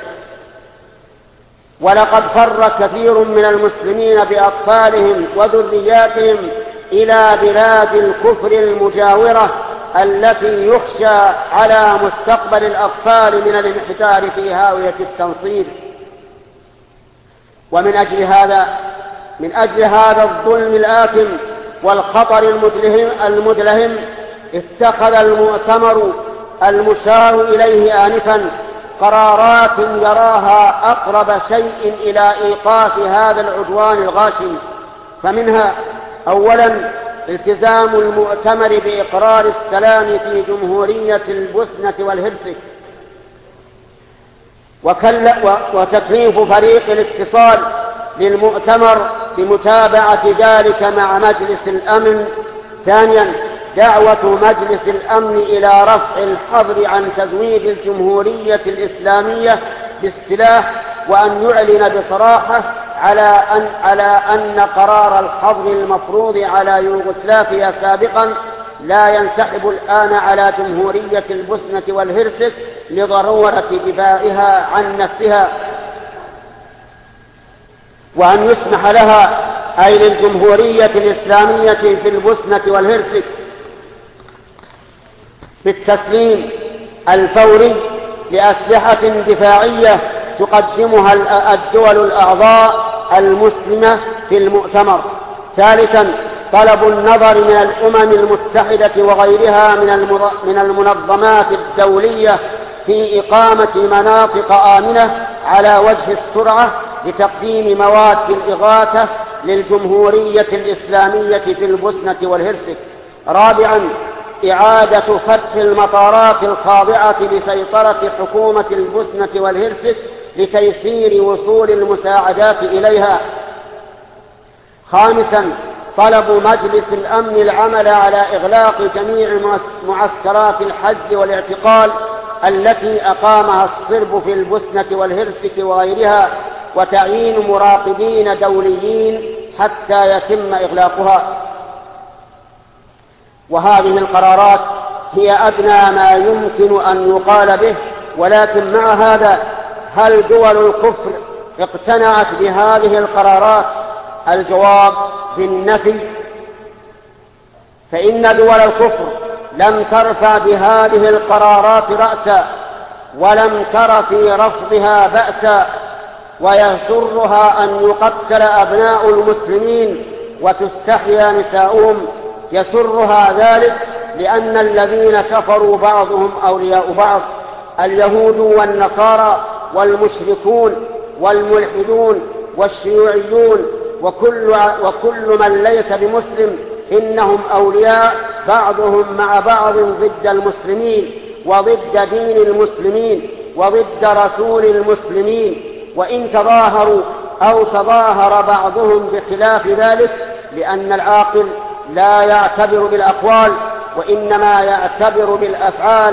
ولقد فر كثير من المسلمين بأطفالهم وذرياتهم إلى بلاد الكفر المجاورة التي يخشى على مستقبل الأطفال من الانحدار في هاوية التنصير. ومن أجل هذا الظلم الآثم والخطر المدلهم اتخذ المؤتمر المشار إليه آنفا قرارات يراها أقرب شيء إلى إيقاف هذا العدوان الغاشم. فمنها أولا التزام المؤتمر بإقرار السلام في جمهورية البوسنة والهرسك، وتكليف فريق الاتصال للمؤتمر بمتابعة ذلك مع مجلس الأمن. ثانيا دعوة مجلس الأمن إلى رفع الحظر عن تزويد الجمهورية الإسلامية بالسلاح، وأن يعلن بصراحة على أن قرار الحظر المفروض على يوغوسلافيا سابقا لا ينسحب الآن على جمهورية البوسنة والهرسك لضرورة دفاعها عن نفسها، وأن يسمح لها أي للجمهورية الإسلامية في البوسنة والهرسك بالتسليم الفوري لأسلحة دفاعية تقدمها الدول الأعضاء المسلمة في المؤتمر. ثالثا طلب النظر من الأمم المتحدة وغيرها من المنظمات الدولية في إقامة مناطق آمنة على وجه السرعة لتقديم مواد الإغاثة للجمهورية الإسلامية في البوسنة والهرسك. رابعا إعادة فتح المطارات الخاضعة لسيطرة حكومة البوسنة والهرسك لتيسير وصول المساعدات إليها. خامسا طلب مجلس الأمن العمل على إغلاق جميع معسكرات الحج والاعتقال التي أقامها الصرب في البوسنة والهرسك وغيرها، وتعيين مراقبين دوليين حتى يتم إغلاقها. وهذه القرارات هي أدنى ما يمكن أن يقال به، ولكن مع هذا هل دول الكفر اقتنعت بهذه القرارات؟ الجواب بالنفي، فإن دول الكفر لم ترفع بهذه القرارات رأسا، ولم تر في رفضها بأسا، ويسرها أن يقتل أبناء المسلمين وتستحيا نساؤهم. يسرها ذلك لأن الذين كفروا بعضهم أولياء بعض، اليهود والنصارى والمشركون والملحدون والشيوعيون وكل من ليس بمسلم إنهم أولياء بعضهم مع بعض ضد المسلمين وضد دين المسلمين وضد رسول المسلمين، وإن تظاهروا أو تظاهر بعضهم بخلاف ذلك، لأن العاقل لا يعتبر بالأقوال وإنما يعتبر بالأفعال.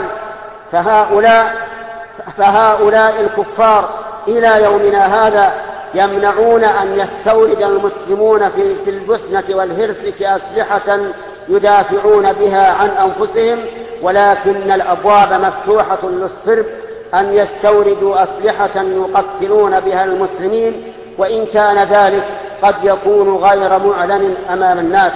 فهؤلاء الكفار إلى يومنا هذا يمنعون أن يستورد المسلمون في البوسنة والهرسك أسلحة يدافعون بها عن أنفسهم، ولكن الأبواب مفتوحة للصرب أن يستوردوا أسلحة يقتلون بها المسلمين، وإن كان ذلك قد يكون غير معلن أمام الناس.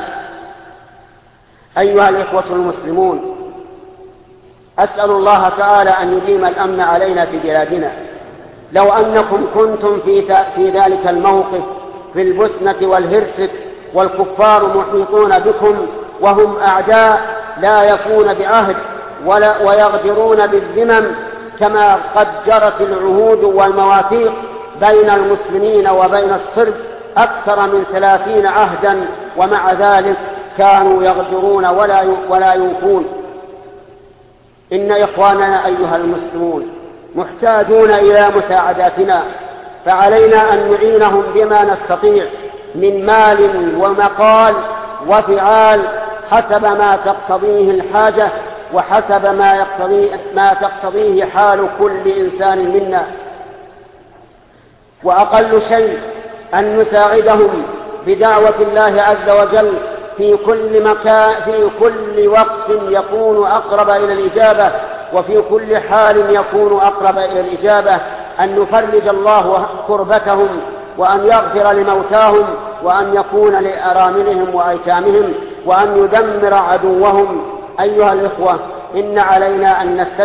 أيها الإخوة المسلمون، أسأل الله تعالى أن يديم الأمن علينا في بلادنا. لو أنكم كنتم في ذلك الموقف في البوسنة والهرسك والكفار محيطون بكم وهم أعداء لا يفون بعهد ويغدرون بالذمم، كما قد جرت العهود والمواثيق بين المسلمين وبين الصرب أكثر من 30 عهدا، ومع ذلك كانوا يغدرون ولا يوفون. إن إخواننا أيها المسلمون محتاجون إلى مساعداتنا، فعلينا أن نعينهم بما نستطيع من مال ومقال وفعال حسب ما تقتضيه الحاجة وحسب ما تقتضيه حال كل إنسان منا. وأقل شيء أن نساعدهم بدعوة الله عز وجل في كل مكان، في كل وقت يكون أقرب إلى الإجابة، وفي كل حال يكون أقرب إلى الإجابة، أن يفرج الله كربتهم، وأن يغفر لموتاهم، وأن يكون لأراملهم وأيتامهم، وأن يدمر عدوهم. أيها الإخوة، إن علينا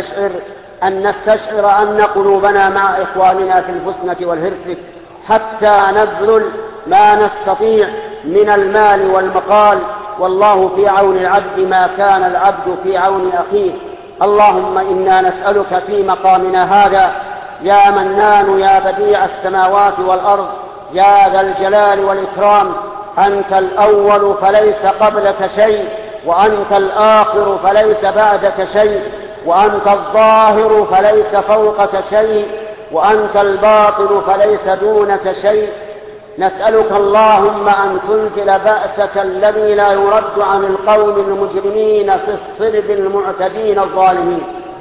أن نستشعر أن قلوبنا مع إخواننا في البوسنة والهرسك، حتى نبذل ما نستطيع من المال والمقال، والله في عون العبد ما كان العبد في عون أخيه. اللهم إنا نسألك في مقامنا هذا يا منان يا بديع السماوات والأرض يا ذا الجلال والإكرام، أنت الأول فليس قبلك شيء، وأنت الآخر فليس بعدك شيء، وأنت الظاهر فليس فوقك شيء، وأنت الباطن فليس دونك شيء. نسألك اللهم أن تنزل بأسك الذي لا يرد عن القوم المجرمين في الصلب المعتدين الظالمين.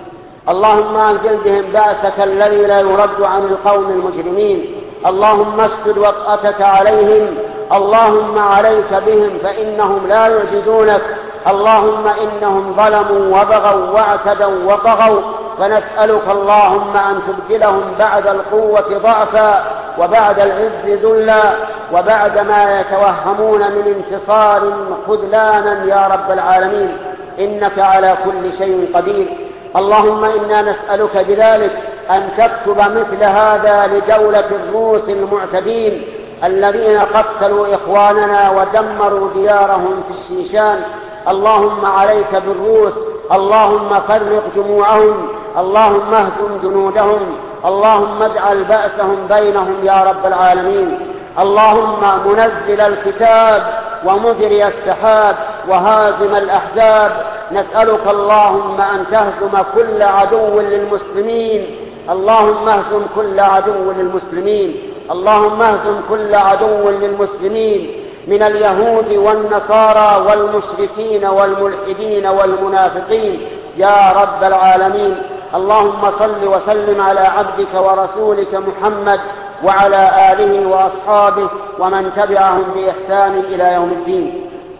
اللهم أنزل بهم بأسك الذي لا يرد عن القوم المجرمين. اللهم اشدد وطأتك عليهم. اللهم عليك بهم فإنهم لا يعجزونك. اللهم إنهم ظلموا وبغوا واعتدوا وطغوا، فنسألك اللهم أن تبدلهم بعد القوة ضعفا، وبعد العز ذلا، وبعد ما يتوهمون من انتصار خذلانا يا رب العالمين، إنك على كل شيء قدير. اللهم إنا نسألك بذلك أن تكتب مثل هذا لدولة الروس المعتدين الذين قتلوا إخواننا ودمروا ديارهم في الشيشان. اللهم عليك بالروس، اللهم فرق جموعهم، اللهم اهزم جنودهم، اللهم اجعل بأسهم بينهم يا رب العالمين. اللهم منزل الكتاب ومجري السحاب وهازم الأحزاب، نسألك اللهم أن تهزم كل عدو للمسلمين. اللهم اهزم كل عدو للمسلمين، اللهم اهزم كل عدو للمسلمين من اليهود والنصارى والمشركين والملحدين والمنافقين يا رب العالمين. اللهم صل وسلم على عبدك ورسولك محمد وعلى آله وأصحابه ومن تبعهم بإحسان إلى يوم الدين.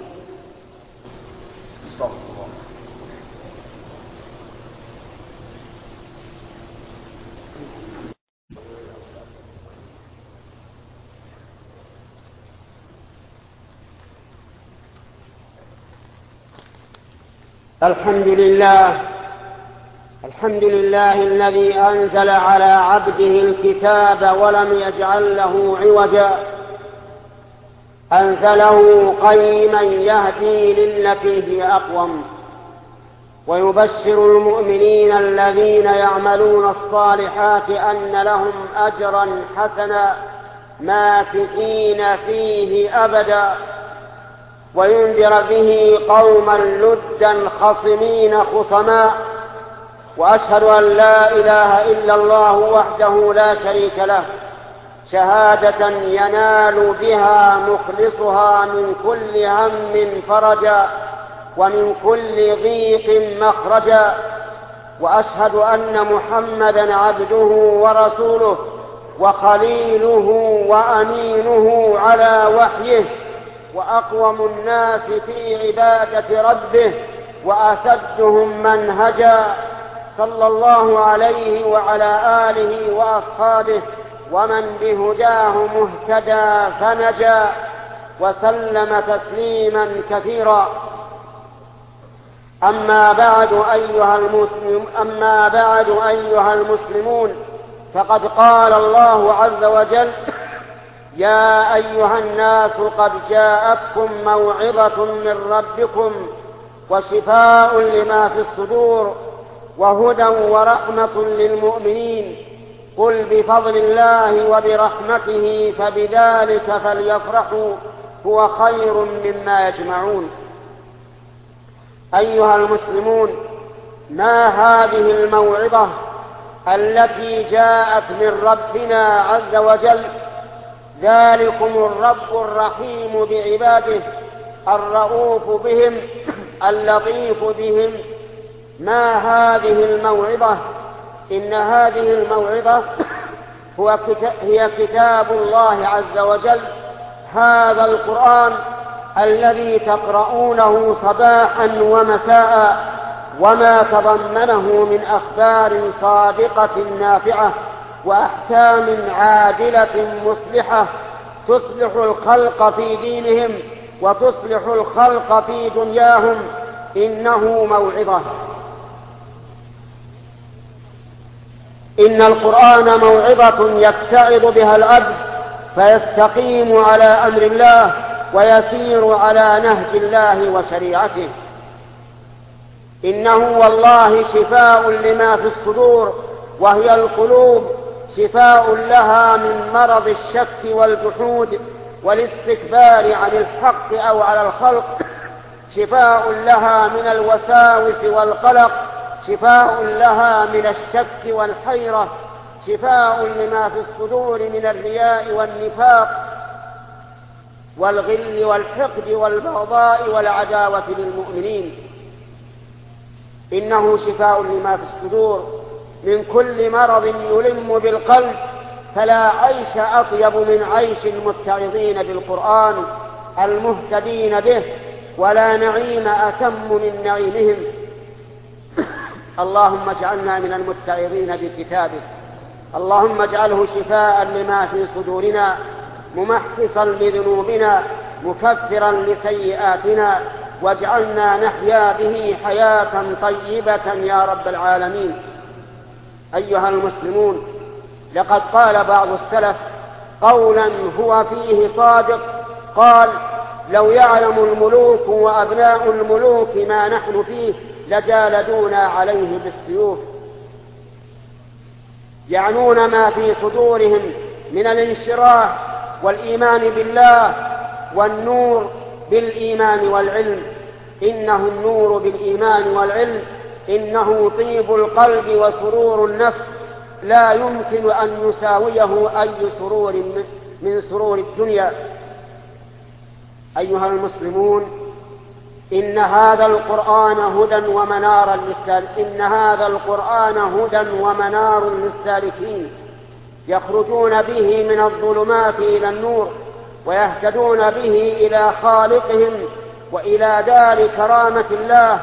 الحمد لله الذي أنزل على عبده الكتاب ولم يجعل له عوجا، أنزله قيما يهدي للتي هي أقوم، ويبشر المؤمنين الذين يعملون الصالحات أن لهم أجرا حسنا ماكثين فيه أبدا، وينذر به قوما لدا خصمين خصماء. وأشهد أن لا إله إلا الله وحده لا شريك له، شهادة ينال بها مخلصها من كل هم فرجا ومن كل ضيق مخرجا. وأشهد أن محمدا عبده ورسوله وخليله وأمينه على وحيه، وأقوم الناس في عبادة ربه وأسدهم منهجا، صلى الله عليه وعلى آله وأصحابه ومن بهداه مهتدى فنجا، وسلم تسليما كثيرا. أما بعد أيها المسلمون، فقد قال الله عز وجل: يا أيها الناس قد جاءتكم موعظة من ربكم وشفاء لما في الصدور وهدى ورحمة للمؤمنين، قل بفضل الله وبرحمته فبذلك فليفرحوا هو خير مما يجمعون. أيها المسلمون، ما هذه الموعظة التي جاءت من ربنا عز وجل؟ ذلكم الرب الرحيم بعباده الرؤوف بهم اللطيف بهم. ما هذه الموعظة؟ إن هذه الموعظة هي كتاب الله عز وجل، هذا القرآن الذي تقرؤونه صباحا ومساء، وما تضمنه من أخبار صادقة نافعة وأحكام عادلة مصلحة تصلح الخلق في دينهم وتصلح الخلق في دنياهم. إنه موعظة. إن القرآن موعظة يتعظ بها العبد فيستقيم على أمر الله ويسير على نهج الله وشريعته. إنه والله شفاء لما في الصدور، وهي القلوب شفاء لها من مرض الشك والجحود والاستكبار عن الحق أو على الخلق، شفاء لها من الوساوس والقلق، شفاء لها من الشك والحيرة، شفاء لما في الصدور من الرياء والنفاق والغل والحقد والبغضاء والعداوة للمؤمنين. إنه شفاء لما في الصدور من كل مرض يلم بالقلب، فلا عيش أطيب من عيش المتعظين بالقرآن المهتدين به، ولا نعيم أتم من نعيمهم. اللهم اجعلنا من المتعظين بكتابه، اللهم اجعله شفاء لما في صدورنا، ممحصا لذنوبنا، مكفرا لسيئاتنا، واجعلنا نحيا به حياة طيبة يا رب العالمين. أيها المسلمون، لقد قال بعض السلف قولا هو فيه صادق، قال: لو يعلم الملوك وأبناء الملوك ما نحن فيه لجالدونا عليه بالسيوف. يعنون ما في صدورهم من الانشراح والإيمان بالله والنور بالإيمان والعلم. إنه النور بالإيمان والعلم، إنه طيب القلب وسرور النفس، لا يمكن أن يساويه أي سرور من سرور الدنيا. أيها المسلمون، إن هذا القرآن هدى ومنار للسالكين، يخرجون به من الظلمات إلى النور، ويهتدون به إلى خالقهم وإلى دار كرامة الله.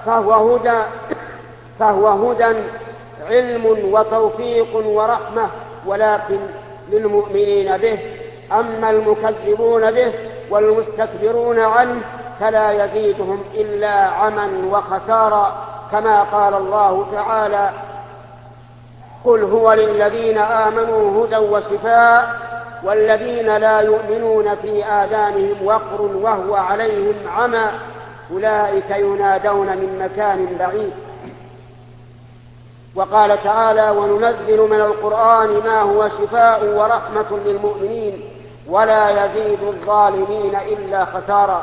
فهو هدى علم وتوفيق ورحمة، ولكن للمؤمنين به. أما المكذبون به والمستكبرون عنه فلا يزيدهم إلا عما وخسارا، كما قال الله تعالى: قل هو للذين آمنوا هدى وشفاء، والذين لا يؤمنون في آذانهم وقر وهو عليهم عمى، أولئك ينادون من مكان بعيد. وقال تعالى: وننزل من القرآن ما هو شفاء ورحمة للمؤمنين ولا يزيد الظالمين إلا خسارا.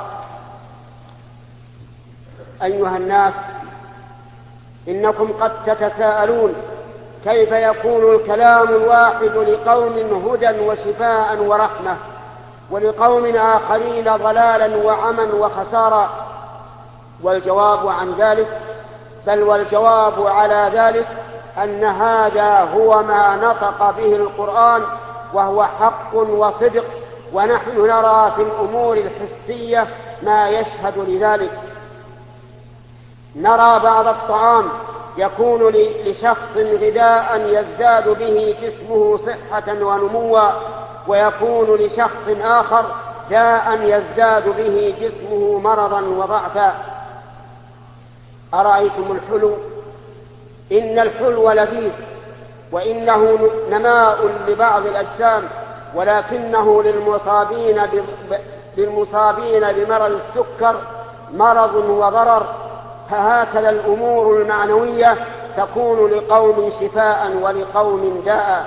أيها الناس، إنكم قد تتساءلون: كيف يكون الكلام الواحد لقوم هدى وشفاء ورحمة، ولقوم آخرين ضلالا وعما وخسارا؟ والجواب عن ذلك، والجواب على ذلك، أن هذا هو ما نطق به القرآن، وهو حق وصدق، ونحن نرى في الأمور الحسية ما يشهد لذلك. نرى بعض الطعام يكون لشخص غذاء يزداد به جسمه صحة ونموا، ويكون لشخص آخر داء يزداد به جسمه مرضا وضعفا. أرأيتم الحلو؟ إن الحلو لذيذ وإنه نماء لبعض الأجسام، ولكنه للمصابين بمرض السكر مرض وضرر. فهكذا الأمور المعنوية تكون لقوم شفاء ولقوم داء.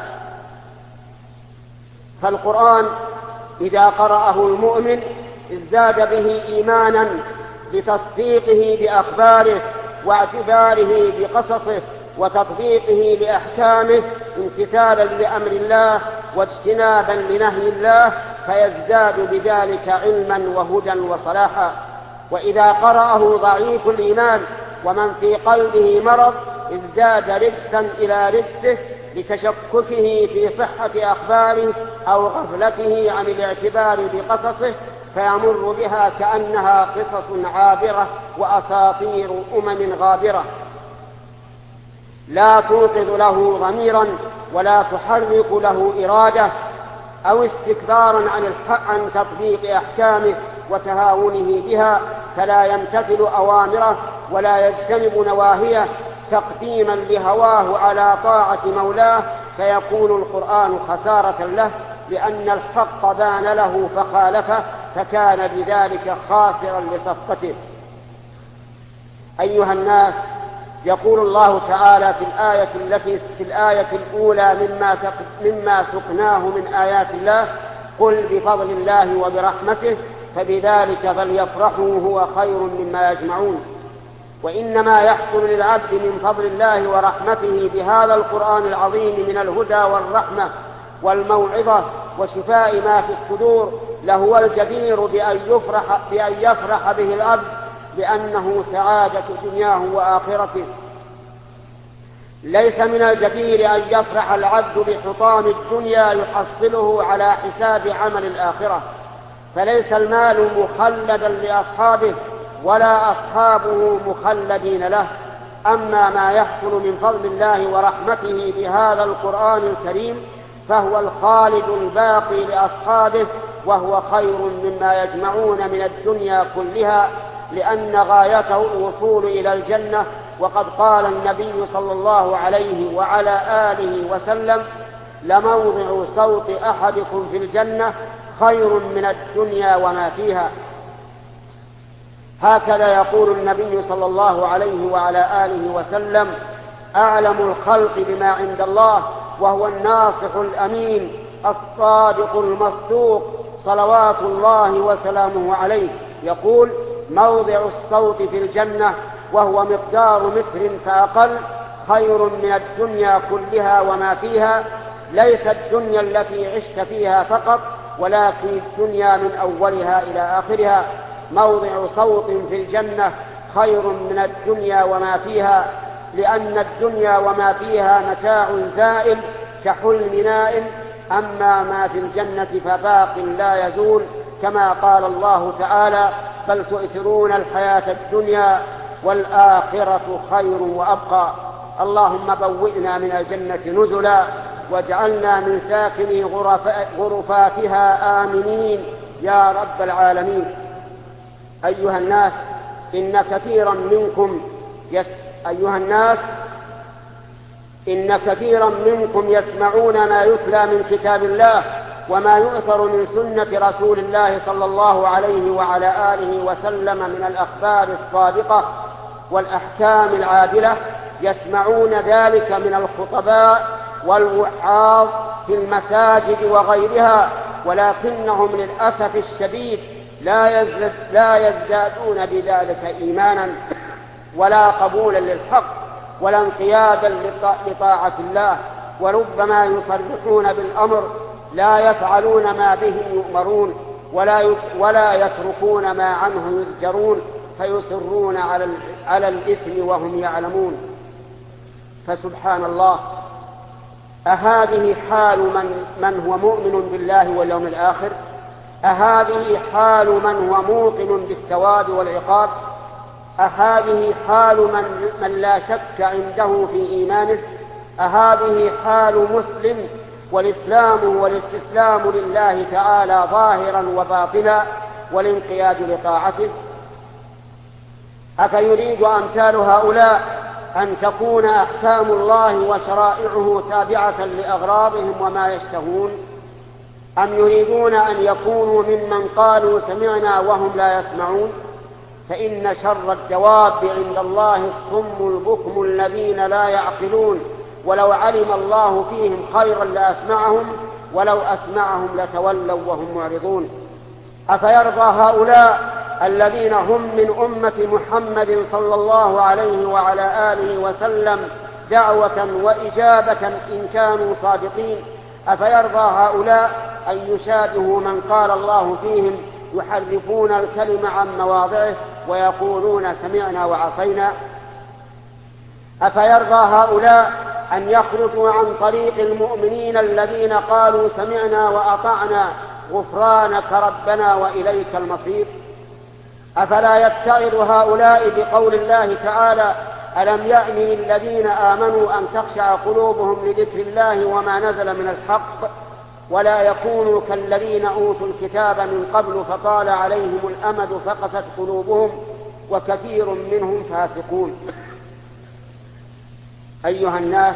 فالقرآن إذا قرأه المؤمن ازداد به إيمانا بتصديقه بأخباره واعتباره بقصصه وتطبيقه لأحكامه امتثالا لأمر الله واجتنابا لنهي الله، فيزداد بذلك علما وهدى وصلاحا. وإذا قرأه ضعيف الإيمان ومن في قلبه مرض ازداد رجسا إلى رجسه لتشككه في صحة أخباره أو غفلته عن الاعتبار بقصصه، فيمر بها كأنها قصص عابرة وأساطير غابرة لا توقظ له ضميرا ولا تحرك له إرادة أو استكبارا عن تطبيق أحكامه وتهاونه بها، فلا يمتثل أوامره ولا يجتنب نواهيه تقديما لهواه على طاعة مولاه، فيكون القرآن خسارة له، لأن الحق بان له فخالفه فكان بذلك خاسرا لصفقته. أيها الناس، يقول الله تعالى في الآية الأولى مما سقناه من آيات الله: قل بفضل الله وبرحمته فبذلك فليفرحوا هو خير مما يجمعون. وإنما يحصل للعبد من فضل الله ورحمته بهذا القرآن العظيم من الهدى والرحمة والموعظة وشفاء ما في الصدور لهو الجدير بأن يفرح به العبد، لأنه سعادة دنياه وآخرته. ليس من الجدير أن يفرح العبد بحطام الدنيا يحصله على حساب عمل الآخرة، فليس المال مخلدا لأصحابه ولا أصحابه مخلدين له. أما ما يحصل من فضل الله ورحمته بهذا القرآن الكريم فهو الخالد الباقي لأصحابه، وهو خير مما يجمعون من الدنيا كلها، لأن غايته الوصول إلى الجنة. وقد قال النبي صلى الله عليه وعلى آله وسلم: لموضع صوت أحدكم في الجنة خير من الدنيا وما فيها. هكذا يقول النبي صلى الله عليه وعلى آله وسلم: أعلم الخلق بما عند الله وهو الناصح الأمين الصادق المصدوق صلوات الله وسلامه عليه، يقول: موضع الصوت في الجنة وهو مقدار متر فأقل خير من الدنيا كلها وما فيها. ليس الدنيا التي عشت فيها فقط، ولكن الدنيا من أولها إلى آخرها. موضع صوت في الجنة خير من الدنيا وما فيها، لأن الدنيا وما فيها متاع زائل كحلم نائم، أما ما في الجنة فباق لا يزول، كما قال الله تعالى: بل تؤثرون الحياة الدنيا والآخرة خير وأبقى. اللهم بوئنا من الجنة نزلا واجعلنا من ساكني غرفاتها آمنين يا رب العالمين. أيها الناس، إن كثيرا منكم يسمعون ما يتلى من كتاب الله وما يؤثر من سنة رسول الله صلى الله عليه وعلى آله وسلم من الأخبار الصادقة والأحكام العادلة، يسمعون ذلك من الخطباء والوعاظ في المساجد وغيرها، ولكنهم للأسف الشديد لا يزدادون بذلك إيمانا ولا قبولا للحق ولا انقيادا لطاعة الله، وربما يصرحون بالأمر لا يفعلون ما به يؤمرون ولا يتركون ما عنه يزجرون، فيصرون على الإثم وهم يعلمون. فسبحان الله، أهذه حال من هو مؤمن بالله واليوم الآخر؟ أهذه حال من هو موقن بالثواب والعقاب؟ أهذه حال من لا شك عنده في إيمانه؟ أهذه حال مسلم والإسلام والاستسلام لله تعالى ظاهرا وباطنا والانقياد لطاعته؟ أفيريد أمثال هؤلاء أن تكون أحكام الله وشرائعه تابعة لأغراضهم وما يشتهون، أم يريدون أن يكونوا ممن قالوا سمعنا وهم لا يسمعون؟ فإن شر الدواب عند الله الصم البكم الذين لا يعقلون، ولو علم الله فيهم خيرا لأسمعهم ولو أسمعهم لتولوا وهم معرضون. أفيرضى هؤلاء الذين هم من أمة محمد صلى الله عليه وعلى آله وسلم دعوة وإجابة إن كانوا صادقين، أفيرضى هؤلاء أن يشابهوا من قال الله فيهم يحرفون الكلم عن مواضعه ويقولون سمعنا وعصينا؟ أفيرضى هؤلاء أن يخرجوا عن طريق المؤمنين الذين قالوا سمعنا وأطعنا غفرانك ربنا وإليك المصير؟ أفلا يتعظ هؤلاء بقول الله تعالى ألم يأن للذين آمنوا أن تخشع قلوبهم لذكر الله وما نزل من الحق ولا يكونوا كالذين أوتوا الكتاب من قبل فطال عليهم الأمد فقست قلوبهم وكثير منهم فاسقون؟ أيها الناس،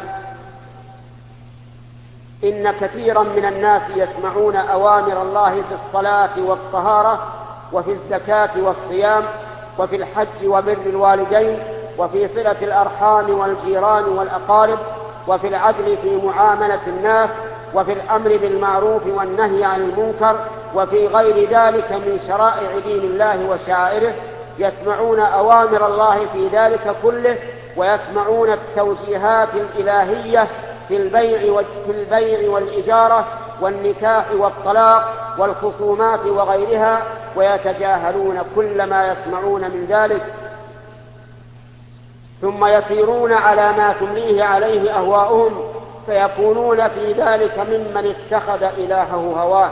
إن كثيرا من الناس يسمعون أوامر الله في الصلاة والطهارة وفي الزكاة والصيام وفي الحج وبر الوالدين وفي صلة الأرحام والجيران والأقارب وفي العدل في معاملة الناس وفي الأمر بالمعروف والنهي عن المنكر وفي غير ذلك من شرائع دين الله وشعائره، يسمعون أوامر الله في ذلك كله ويسمعون التوجيهات الإلهية في البيع والإجارة والنكاح والطلاق والخصومات وغيرها، ويتجاهلون كل ما يسمعون من ذلك، ثم يسيرون على ما تمليه عليه أهواؤهم فيكونون في ذلك ممن اتخذ إلهه هواه.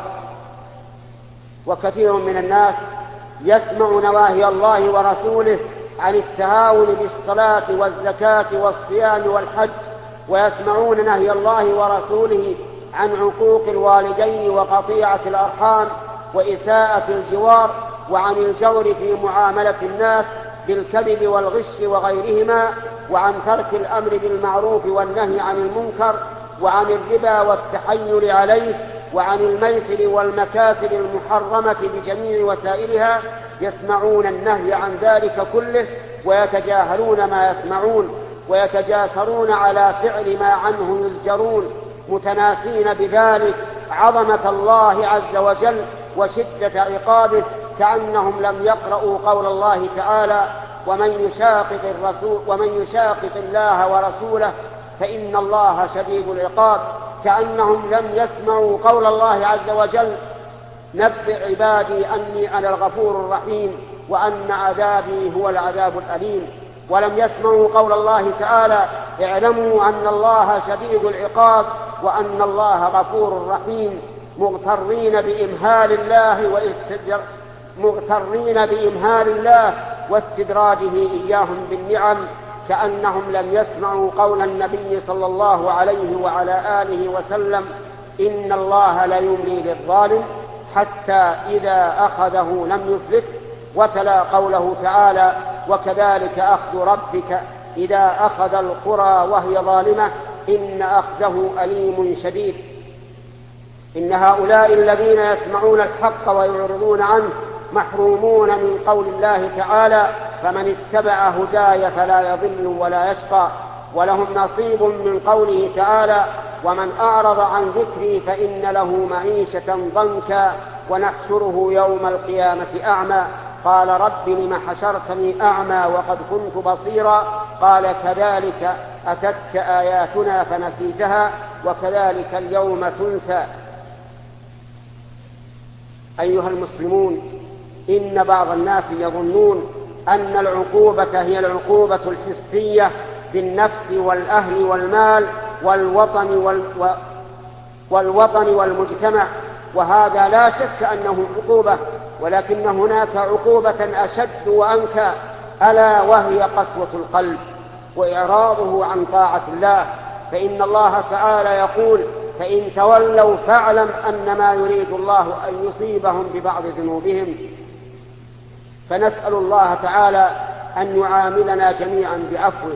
وكثير من الناس يسمع نواهي الله ورسوله عن التهاون بالصلاة والزكاة والصيام والحج، ويسمعون نهي الله ورسوله عن عقوق الوالدين وقطيعة الأرحام وإساءة الجوار وعن الجور في معاملة الناس بالكذب والغش وغيرهما، وعن ترك الأمر بالمعروف والنهي عن المنكر، وعن الربا والتحيل عليه، وعن الميسر والمكاسب المحرمة بجميع وسائلها. يسمعون النهي عن ذلك كله ويتجاهلون ما يسمعون ويتجاسرون على فعل ما عنه يزجرون، متناسين بذلك عظمة الله عز وجل وشدة عقابه، كأنهم لم يقرأوا قول الله تعالى ومن يشاقق الله ورسوله فإن الله شديد العقاب، كأنهم لم يسمعوا قول الله عز وجل نبئ عبادي أني أنا الغفور الرحيم وأن عذابي هو العذاب الأليم، ولم يسمعوا قول الله تعالى اعلموا أن الله شديد العقاب وأن الله غفور رحيم، مغترين بإمهال الله واستدراجه إياهم بالنعم، كأنهم لم يسمعوا قول النبي صلى الله عليه وعلى آله وسلم إن الله لا يملي للظالم حتى إذا أخذه لم يفلته، وتلا قوله تعالى وكذلك أخذ ربك إذا أخذ القرى وهي ظالمة إن أخذه أليم شديد. إن هؤلاء الذين يسمعون الحق ويعرضون عنه محرومون من قول الله تعالى فمن اتبع هداي فلا يضل ولا يشقى، ولهم نصيب من قوله تعالى ومن أعرض عن ذكري فإن له معيشة ضنكا ونحشره يوم القيامة أعمى، قال رب لم حشرتني أعمى وقد كنت بصيرا، قال كذلك أتتك آياتنا فنسيتها وكذلك اليوم تنسى. أيها المسلمون، إن بعض الناس يظنون أن العقوبة هي العقوبة الحسية بالنفس والأهل والمال والوطن والمجتمع، وهذا لا شك أنه عقوبة، ولكن هناك عقوبة أشد وأنكى ألا وهي قسوة القلب وإعراضه عن طاعة الله. فإن الله تعالى يقول: فإن تولوا فاعلم أنما يريد الله أن يصيبهم ببعض ذنوبهم. فنسأل الله تعالى أن يعاملنا جميعا بعفوه.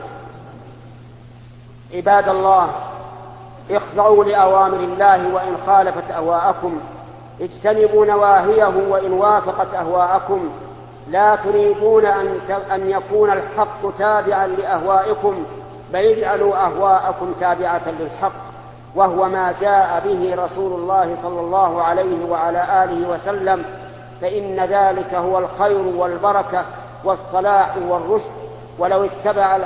عباد الله، اخضعوا لأوامر الله وإن خالفت أهواءكم، اجتنبوا نواهيه وإن وافقت أهواءكم. لا تريدون أن يكون الحق تابعا لأهوائكم، بل اجعلوا أهواءكم تابعة للحق، وهو ما جاء به رسول الله صلى الله عليه وعلى آله وسلم، فإن ذلك هو الخير والبركة والصلاح والرشد. ولو اتبع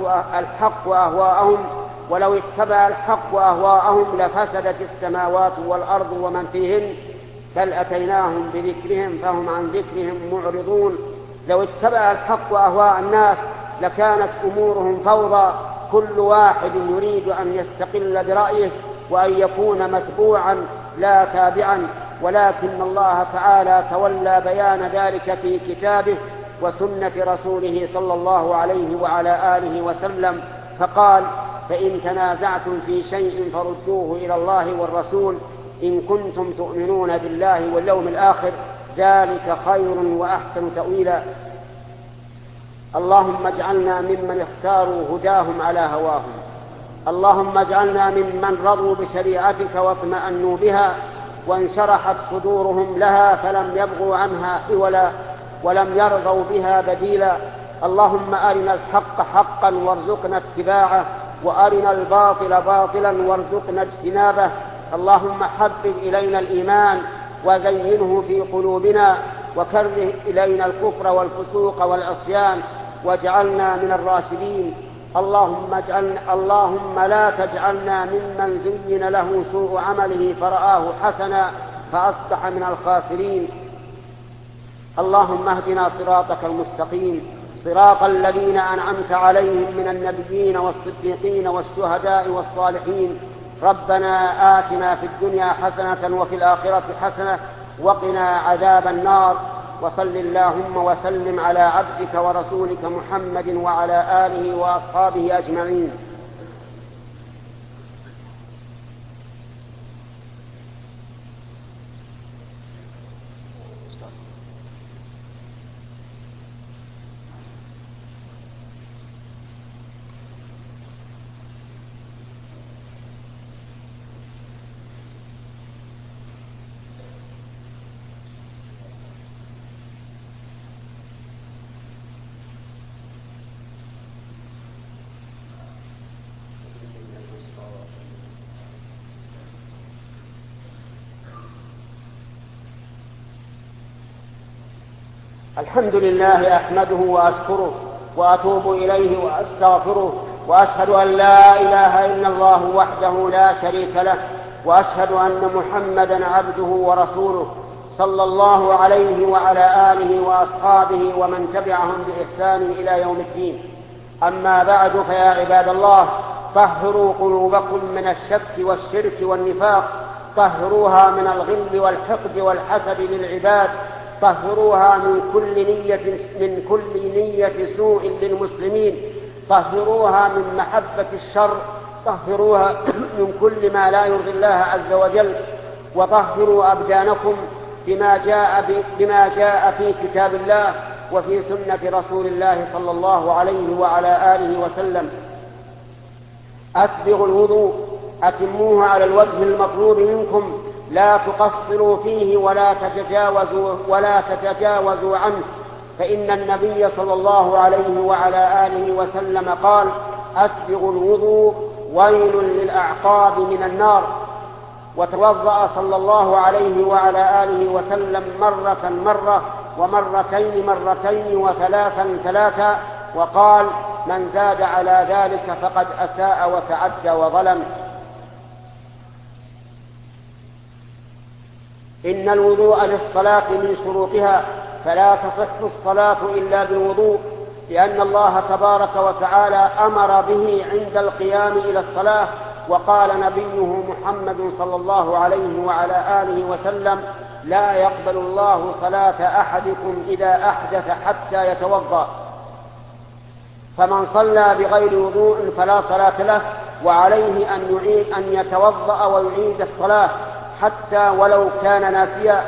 الحق أهواءهم لفسدت السماوات والأرض ومن فيهن، بل أتيناهم بذكرهم فهم عن ذكرهم معرضون. لو اتبع الحق أهواء الناس لكانت أمورهم فوضى، كل واحد يريد أن يستقل برأيه وأن يكون متبوعا لا تابعا. ولكن الله تعالى تولى بيان ذلك في كتابه وسنة رسوله صلى الله عليه وعلى آله وسلم، فقال: فإن تنازعتم في شيء فردوه إلى الله والرسول إن كنتم تؤمنون بالله واليوم الآخر، ذلك خير وأحسن تأويلا. اللهم اجعلنا ممن اختاروا هداهم على هواهم، اللهم اجعلنا ممن رضوا بشريعتك واطمأنوا بها وانشرحت صدورهم لها فلم يبغوا عنها حولا ولم يرضوا بها بديلا. اللهم أرنا الحق حقا وارزقنا اتباعه، وأرنا الباطل باطلا وارزقنا اجتنابه. اللهم حبب إلينا الإيمان وزينه في قلوبنا، وكره إلينا الكفر والفسوق والعصيان، واجعلنا من الراشدين. اللهم لا تجعلنا ممن زين له سوء عمله فرآه حسنا فأصبح من الخاسرين. اللهم اهدنا صراطك المستقيم، صراط الذين أنعمت عليهم من النبيين والصديقين والشهداء والصالحين. ربنا آتنا في الدنيا حسنة وفي الآخرة حسنة وقنا عذاب النار. وصل اللهم وسلم على عبدك ورسولك محمد وعلى آله وأصحابه أجمعين. الحمد لله أحمده وأشكره وأتوب إليه وأستغفره، وأشهد أن لا إله إلا الله وحده لا شريك له، وأشهد أن محمدا عبده ورسوله صلى الله عليه وعلى آله وأصحابه ومن تبعهم بإحسان إلى يوم الدين. أما بعد، فيا عباد الله، طهروا قلوبكم من الشك والشرك والنفاق، طهروها من الغل والحقد والحسد للعباد، طهروها من كل نية سوء للمسلمين، طهروها من محبة الشر، طهروها من كل ما لا يرضي الله عز وجل، وطهروا أبدانكم بما جاء في كتاب الله وفي سنة رسول الله صلى الله عليه وعلى آله وسلم. أسبغوا الوضوء، أتموه على الوجه المطلوب منكم، لا تقصروا فيه ولا تتجاوزوا عنه، فإن النبي صلى الله عليه وعلى آله وسلم قال: أسبغوا الوضوء ويل للأعقاب من النار. وتوضأ صلى الله عليه وعلى آله وسلم مرة ومرتين وثلاثا، وقال: من زاد على ذلك فقد أساء وتعدى وظلم. إن الوضوء للصلاة من شروطها، فلا تصح الصلاة إلا بالوضوء، لأن الله تبارك وتعالى أمر به عند القيام إلى الصلاة، وقال نبيه محمد صلى الله عليه وعلى آله وسلم: لا يقبل الله صلاة أحدكم إذا أحدث حتى يتوضأ. فمن صلى بغير وضوء فلا صلاة له، وعليه أن يتوضأ ويعيد الصلاة حتى ولو كان ناسيا.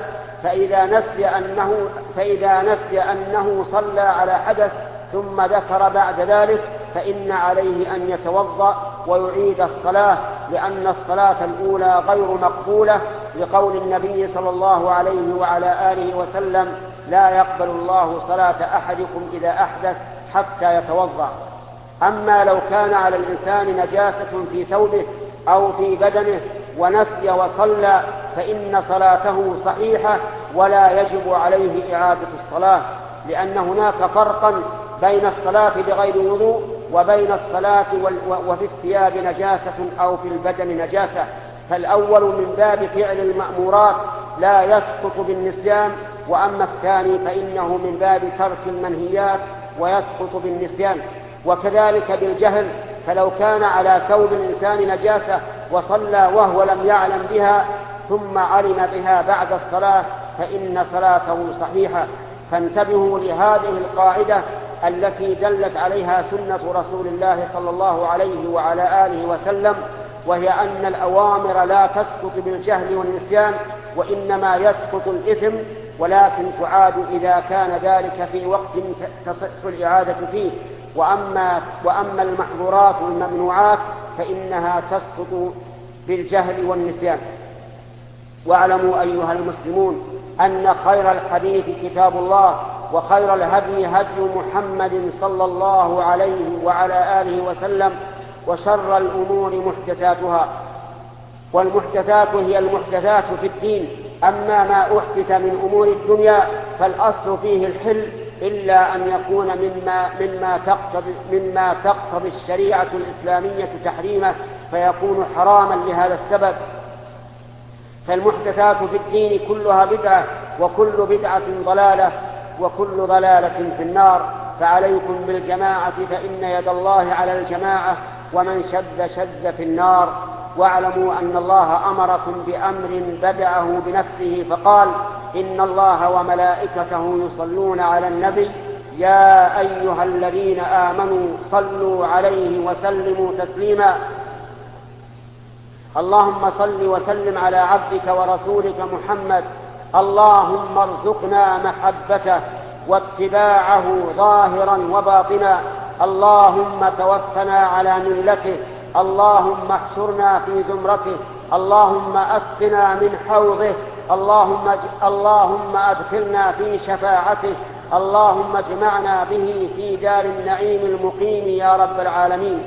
فإذا نسي أنه صلى على حدث ثم ذكر بعد ذلك فإن عليه أن يتوضأ ويعيد الصلاة، لأن الصلاة الأولى غير مقبولة، لقول النبي صلى الله عليه وعلى آله وسلم: لا يقبل الله صلاة أحدكم إذا أحدث حتى يتوضأ. أما لو كان على الإنسان نجاسة في ثوبه أو في بدنه ونسي وصلى فإن صلاته صحيحة ولا يجب عليه إعادة الصلاة، لأن هناك فرقا بين الصلاة بغير وضوء وبين الصلاة وفي الثياب نجاسة أو في البدن نجاسة. فالأول من باب فعل المأمورات لا يسقط بالنسيان، وأما الثاني فإنه من باب ترك المنهيات ويسقط بالنسيان. وكذلك بالجهل، فلو كان على ثوب الإنسان نجاسة وصلى وهو لم يعلم بها ثم علم بها بعد الصلاة فإن صلاته صحيحة. فانتبهوا لهذه القاعدة التي دلت عليها سنة رسول الله صلى الله عليه وعلى آله وسلم، وهي أن الأوامر لا تسقط بالجهل والنسيان، وإنما يسقط الإثم، ولكن تعاد إذا كان ذلك في وقت تصح الإعادة فيه. وأما المحظورات والممنوعات فإنها تسقط بالجهل والنسيان. واعلموا أيها المسلمون أن خير الحديث كتاب الله، وخير الهدي هدي محمد صلى الله عليه وعلى آله وسلم، وشر الأمور محدثاتها، والمحدثات هي المحدثات في الدين. أما ما أحدث من أمور الدنيا فالأصل فيه الحل، إلا أن يكون مما تقتضي الشريعة الإسلامية تحريمه فيكون حراما لهذا السبب. فالمحدثات في الدين كلها بدعة، وكل بدعة ضلالة، وكل ضلالة في النار. فعليكم بالجماعة فإن يد الله على الجماعة، ومن شذ في النار. واعلموا أن الله أمركم بأمر بدأه بنفسه فقال: إن الله وملائكته يصلون على النبي يا أيها الذين آمنوا صلوا عليه وسلموا تسليما. اللهم صل وسلم على عبدك ورسولك محمد. اللهم ارزقنا محبته واتباعه ظاهرا وباطنا. اللهم توفنا على ملته. اللهم احشرنا في زمرته. اللهم اسقنا من حوضه. اللهم ادخلنا في شفاعته. اللهم اجمعنا به في دار النعيم المقيم يا رب العالمين.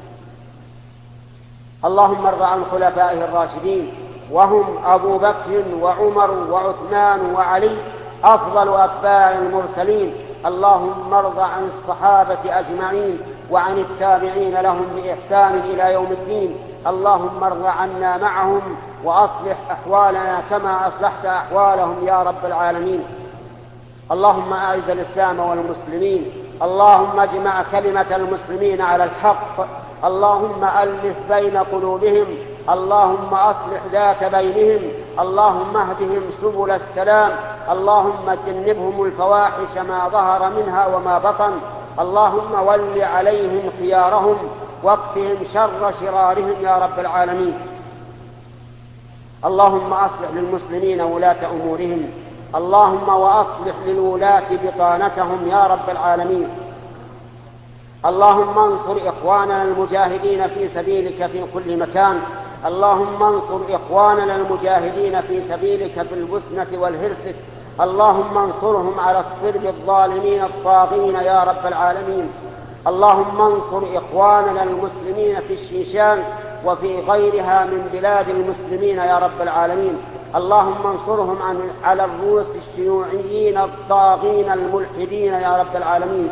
اللهم ارض عن خلفائه الراشدين، وهم أبو بكر وعمر وعثمان وعلي أفضل أتباع المرسلين. اللهم ارض عن الصحابة أجمعين وعن التابعين لهم بإحسان إلى يوم الدين. اللهم ارض عنا معهم وأصلح أحوالنا كما أصلحت أحوالهم يا رب العالمين. اللهم أعز الإسلام والمسلمين. اللهم اجمع كلمة المسلمين على الحق. اللهم ألف بين قلوبهم. اللهم أصلح ذات بينهم. اللهم اهدهم سبل السلام. اللهم جنبهم الفواحش ما ظهر منها وما بطن. اللهم ول عليهم خيارهم واكفهم شر شرارهم يا رب العالمين. اللهم أصلح للمسلمين ولاة أمورهم. اللهم وأصلح للولاة بطانتهم يا رب العالمين. اللهم انصر إخواننا المجاهدين في سبيلك في كل مكان. اللهم انصر إخواننا المجاهدين في سبيلك في البسنة والهرسك. اللهم انصرهم على الصرب الظالمين الطاغين يا رب العالمين. اللهم انصر إخواننا المسلمين في الشيشان وفي غيرها من بلاد المسلمين يا رب العالمين. اللهم انصرهم على الروس الشيوعيين الطاغين الملحدين يا رب العالمين.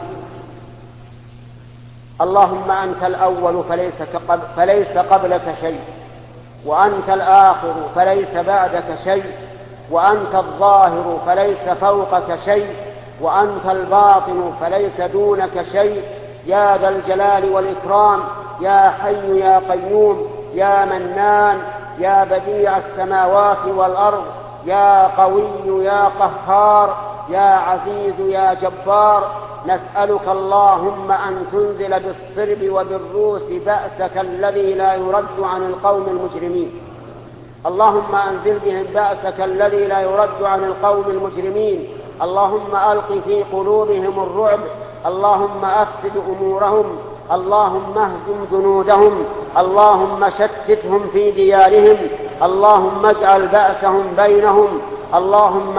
اللهم أنت الأول فليس قبلك شيء، وأنت الآخر فليس بعدك شيء، وأنت الظاهر فليس فوقك شيء، وأنت الباطن فليس دونك شيء، يا ذا الجلال والإكرام، يا حي يا قيوم، يا منان، يا بديع السماوات والأرض، يا قوي يا قهار، يا عزيز يا جبار، نسألك اللهم أن تنزل بالصرب وبالروس بأسك الذي لا يرد عن القوم المجرمين. اللهم أنزل بهم بأسك الذي لا يرد عن القوم المجرمين. اللهم ألق في قلوبهم الرعب. اللهم أفسد أمورهم. اللهم اهزم جنودهم. اللهم شتتهم في ديارهم. اللهم اجعل بأسهم بينهم. اللهم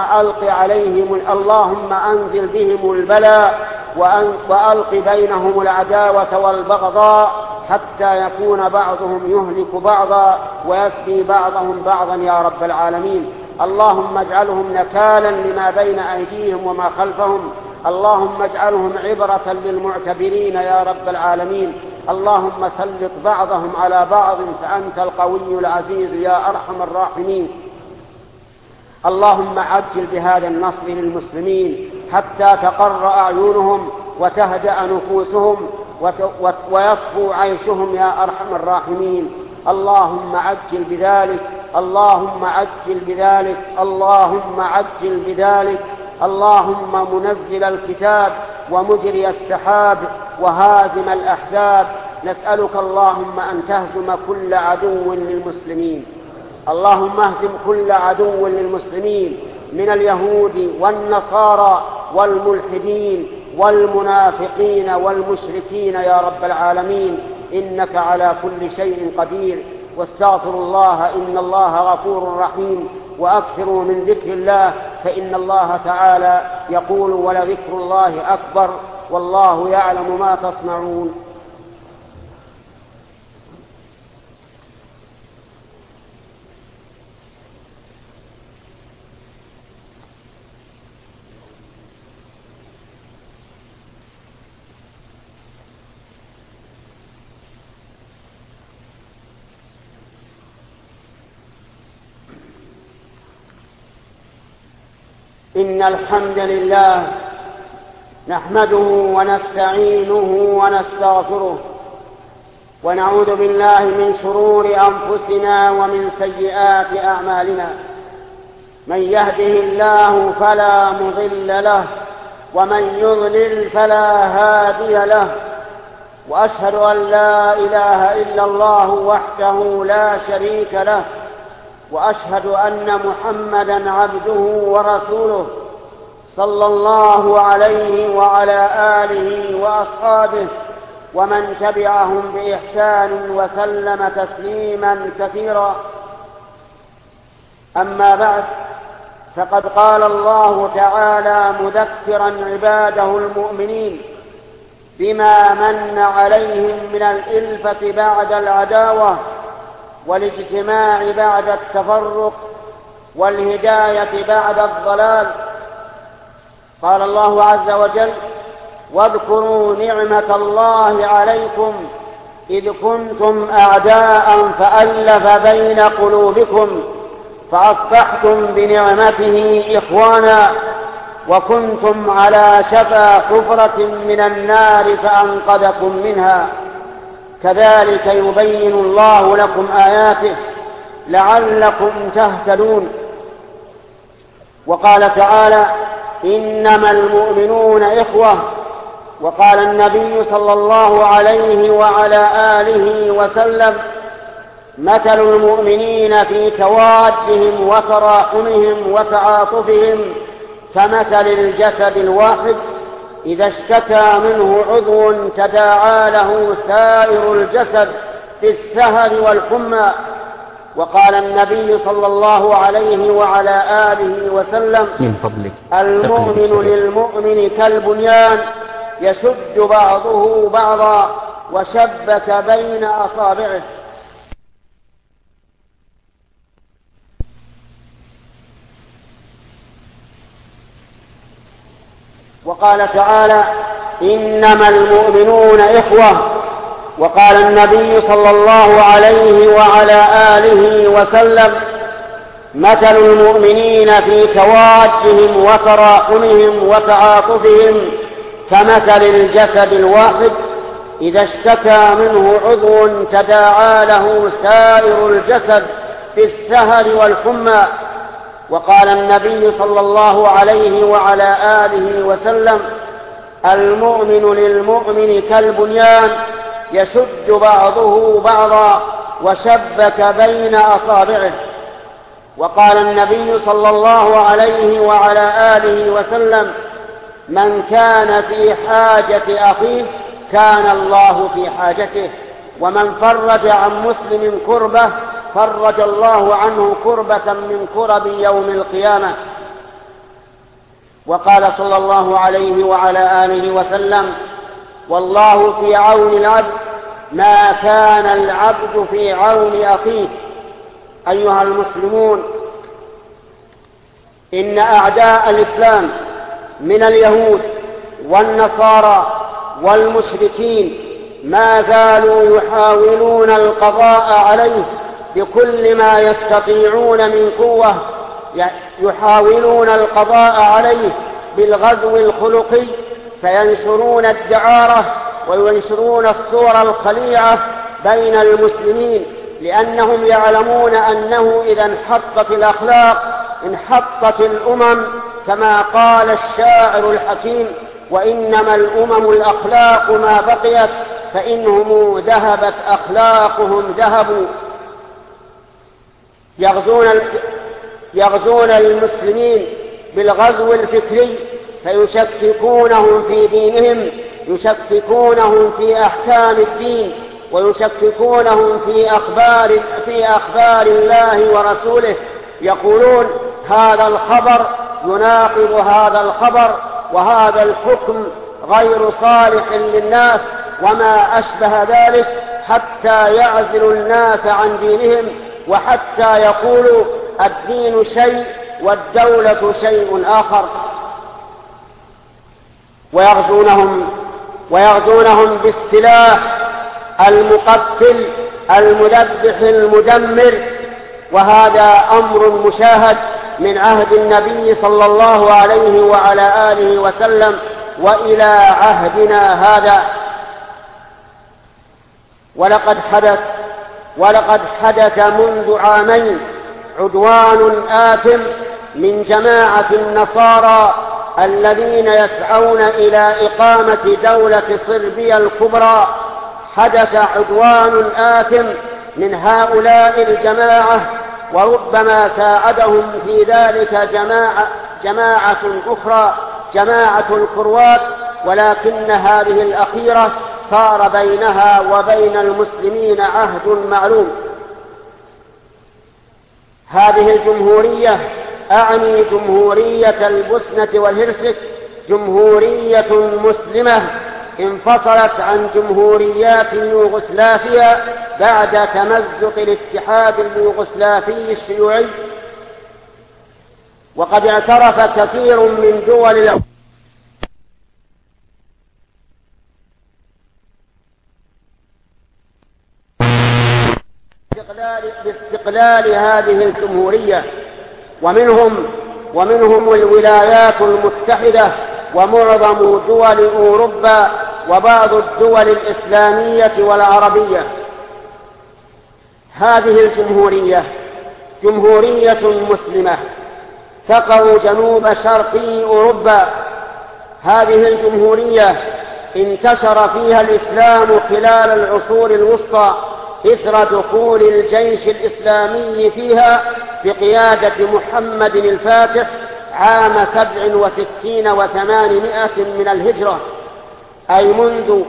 أنزل بهم البلاء وألق بينهم العداوة والبغضاء حتى يكون بعضهم يهلك بعضا ويسبي بعضهم بعضا يا رب العالمين. اللهم اجعلهم نكالا لما بين أيديهم وما خلفهم. اللهم اجعلهم عبرة للمعتبرين يا رب العالمين. اللهم سلط بعضهم على بعض فأنت القوي العزيز يا أرحم الراحمين. اللهم عجل بهذا النصر للمسلمين حتى تقر أعينهم وتهدأ نفوسهم ويصفو عيشهم يا أرحم الراحمين. اللهم عجل بذلك. اللهم عجل بذلك. اللهم عجل بذلك. اللهم منزل الكتاب ومجري السحاب وهازم الأحزاب، نسألك اللهم أن تهزم كل عدو للمسلمين. اللهم اهزم كل عدو للمسلمين من اليهود والنصارى والملحدين والمنافقين والمشركين يا رب العالمين، إنك على كل شيء قدير. واستغفروا الله إن الله غفور رحيم، وأكثروا من ذكر الله فإن الله تعالى يقول ولذكر الله أكبر والله يعلم ما تصنعون. إن الحمد لله نحمده ونستعينه ونستغفره ونعوذ بالله من شرور أنفسنا ومن سيئات أعمالنا. من يهده الله فلا مضل له ومن يضلل فلا هادي له، وأشهد أن لا إله إلا الله وحده لا شريك له، وأشهد أن محمدًا عبده ورسوله صلى الله عليه وعلى آله وأصحابه ومن تبعهم بإحسان وسلم تسليمًا كثيرا. أما بعد، فقد قال الله تعالى مذكرًا عباده المؤمنين بما من عليهم من الإلفة بعد العداوة والاجتماع بعد التفرق والهداية بعد الضلال. قال الله عز وجل: واذكروا نعمة الله عليكم إذ كنتم أعداء فألف بين قلوبكم فأصبحتم بنعمته إخوانا وكنتم على شفا حفرة من النار فأنقذكم منها. كذلك يبين الله لكم آياته لعلكم تهتدون. وقال تعالى: إنما المؤمنون إخوة. وقال النبي صلى الله عليه وعلى آله وسلم: مثل المؤمنين في توادهم وتراحمهم وتعاطفهم كمثل الجسد الواحد إذا اشتكى منه عضو تداعى له سائر الجسد بالسهر والحمى. وقال النبي صلى الله عليه وعلى آله وسلم:
من فضلك
المؤمن للمؤمن كالبنيان يشد بعضه بعضا وشبك بين أصابعه. وقال تعالى: إنما المؤمنون إخوة. وقال النبي صلى الله عليه وعلى آله وسلم: مثل المؤمنين في توادهم وتراحمهم وتعاطفهم كمثل الجسد الواحد إذا اشتكى منه عضو تداعى له سائر الجسد بالسهر والحمى. وقال النبي صلى الله عليه وعلى آله وسلم: المؤمن للمؤمن كالبنيان يشد بعضه بعضا وشبك بين أصابعه. وقال النبي صلى الله عليه وعلى آله وسلم: من كان في حاجة أخيه كان الله في حاجته، ومن فرج عن مسلم كربة فرج الله عنه كربة من كرب يوم القيامة. وقال صلى الله عليه وعلى آله وسلم: والله في عون العبد ما كان العبد في عون أخيه. أيها المسلمون، إن أعداء الإسلام من اليهود والنصارى والمشركين ما زالوا يحاولون القضاء عليه بكل ما يستطيعون من قوة، يحاولون القضاء عليه بالغزو الخلقي، فينشرون الدعارة وينشرون الصور الخليعة بين المسلمين، لأنهم يعلمون أنه إذا انحطت الأخلاق انحطت الأمم، كما قال الشاعر الحكيم: وإنما الأمم الأخلاق ما بقيت، فإنهم ذهبت أخلاقهم ذهبوا. يغزون المسلمين بالغزو الفكري، فيشككونهم في دينهم، يشككونهم في أحكام الدين، ويشككونهم في أخبار الله ورسوله. يقولون: هذا الخبر يناقض هذا الخبر، وهذا الحكم غير صالح للناس، وما أشبه ذلك، حتى يعزل الناس عن دينهم، وحتى يقولوا الدين شيء والدولة شيء آخر. ويغزونهم بالسلاح المقتل المذبح المدمر، وهذا أمر مشاهد من عهد النبي صلى الله عليه وعلى آله وسلم وإلى عهدنا هذا. ولقد حدث منذ عامين عدوان آثم من جماعة النصارى الذين يسعون إلى إقامة دولة صربيا الكبرى. حدث عدوان آثم من هؤلاء الجماعة، وربما ساعدهم في ذلك جماعة أخرى، جماعة الكروات، ولكن هذه الأخيرة صار بينها وبين المسلمين عهد معلوم. هذه الجمهورية، أعني جمهورية البوسنة والهرسك، جمهورية مسلمة انفصلت عن جمهوريات يوغوسلافيا بعد تمزق الاتحاد اليوغوسلافي الشيوعي. وقد اعترف كثير من دول باستقلال هذه الجمهورية، ومنهم الولايات المتحدة ومعظم دول أوروبا وبعض الدول الإسلامية والعربية. هذه الجمهورية جمهورية مسلمة تقع جنوب شرقي أوروبا. هذه الجمهورية انتشر فيها الإسلام خلال العصور الوسطى إثر دخول الجيش الإسلامي فيها بقيادة محمد الفاتح عام 67 و800 من الهجرة، أي منذ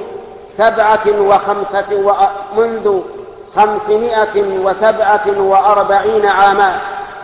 547 عاما.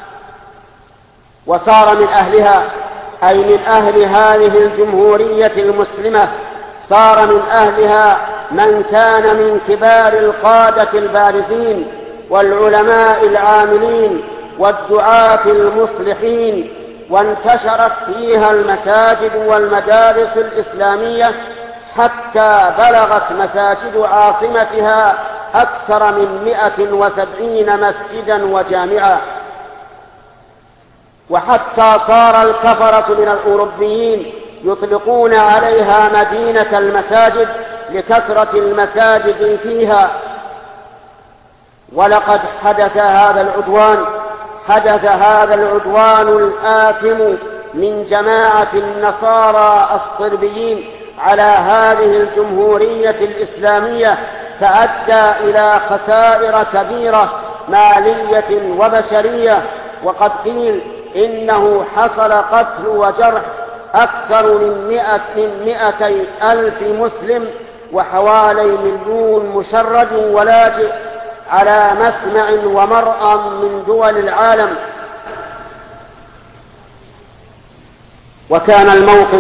وصار من أهلها، أي من أهل هذه الجمهورية المسلمة، صار من أهلها من كان من كبار القادة البارزين والعلماء العاملين والدعاة المصلحين. وانتشرت فيها المساجد والمدارس الإسلامية حتى بلغت مساجد عاصمتها أكثر من 170 مسجدا وجامعا. وحتى صار الكفرة من الأوروبيين يطلقون عليها مدينة المساجد لكثرة المساجد فيها. ولقد حدث هذا العدوان الآثم من جماعة النصارى الصربيين على هذه الجمهورية الإسلامية فأدى إلى خسائر كبيرة مالية وبشرية. وقد قيل إنه حصل قتل وجرح أكثر من 200,000 مسلم وحوالي 1,000,000 مشرد ولاجئ على مسمع ومرأى من دول العالم. وكان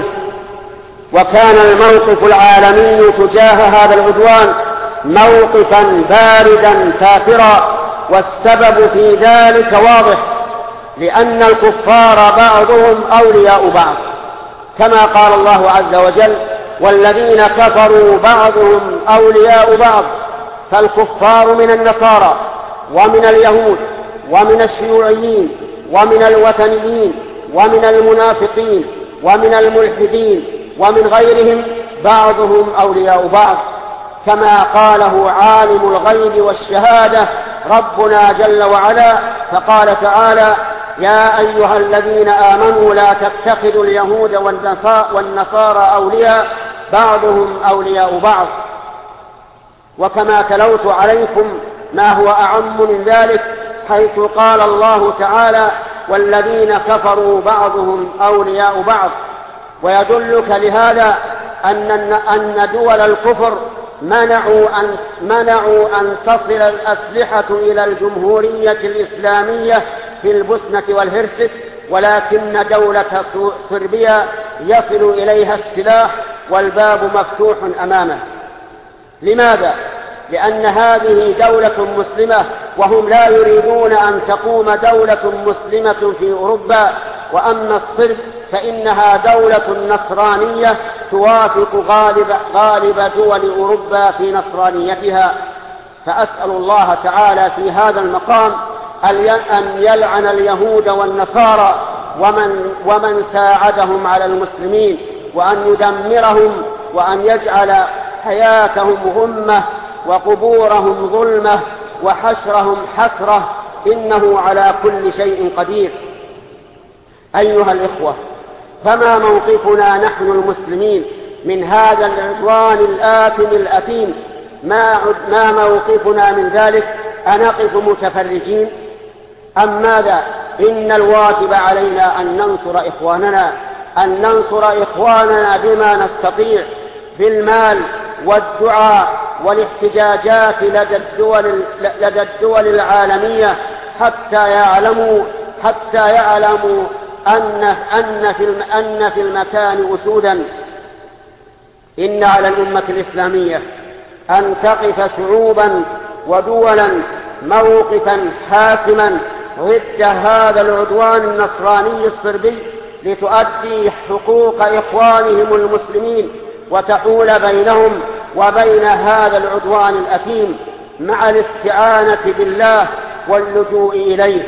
الموقف العالمي تجاه هذا العدوان موقفا باردا كافرا، والسبب في ذلك واضح، لأن الكفار بعضهم أولياء بعض، كما قال الله عز وجل: والذين كفروا بعضهم أولياء بعض. فالكفار من النصارى ومن اليهود ومن الشيوعيين ومن الوثنيين ومن المنافقين ومن الملحدين ومن غيرهم بعضهم أولياء بعض، كما قاله عالم الغيب والشهادة ربنا جل وعلا. فقال تعالى: يا أيها الذين آمنوا لا تتخذوا اليهود والنصارى أولياء بعضهم أولياء بعض. وكما تلوت عليكم ما هو أعم من ذلك، حيث قال الله تعالى: والذين كفروا بعضهم أولياء بعض. ويدلك لهذا أن دول الكفر منعوا أن تصل الأسلحة إلى الجمهورية الإسلامية في البوسنة والهرسك، ولكن دولة صربيا يصل إليها السلاح والباب مفتوح أمامه. لماذا؟ لأن هذه دولة مسلمة، وهم لا يريدون أن تقوم دولة مسلمة في أوروبا. وأما الصرب فإنها دولة نصرانية توافق غالب دول أوروبا في نصرانيتها. فأسأل الله تعالى في هذا المقام أن يلعن اليهود والنصارى ومن ساعدهم على المسلمين، وأن يدمرهم، وأن يجعل حياتهم غمة وقبورهم ظلمة وحشرهم حسرة، إنه على كل شيء قدير. أيها الإخوة، فما موقفنا نحن المسلمين من هذا العدوان الآثم الأثيم؟ ما موقفنا من ذلك؟ أنقف متفرجين أم ماذا؟ إن الواجب علينا أن ننصر إخواننا بما نستطيع بالمال والدعاء والاحتجاجات لدى الدول العالمية حتى يعلموا أن في المكان أسودا. إن على الأمة الإسلامية أن تقف شعوبا ودولا موقفا حاسما ضد هذا العدوان النصراني الصربي، لتؤدي حقوق إخوانهم المسلمين وتحول بينهم وبين هذا العدوان الأثيم، مع الاستعانة بالله واللجوء إليه.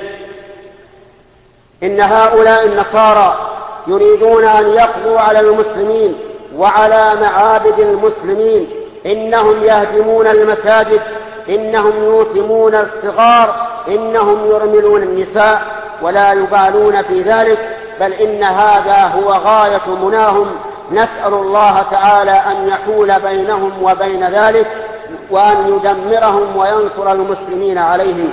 إن هؤلاء النصارى يريدون أن يقضوا على المسلمين وعلى معابد المسلمين. إنهم يهدمون المساجد، إنهم يوتمون الصغار، إنهم يرملون النساء، ولا يبالون في ذلك، بل إن هذا هو غاية مناهم. نسأل الله تعالى أن يحول بينهم وبين ذلك، وأن يدمرهم وينصر المسلمين عليهم.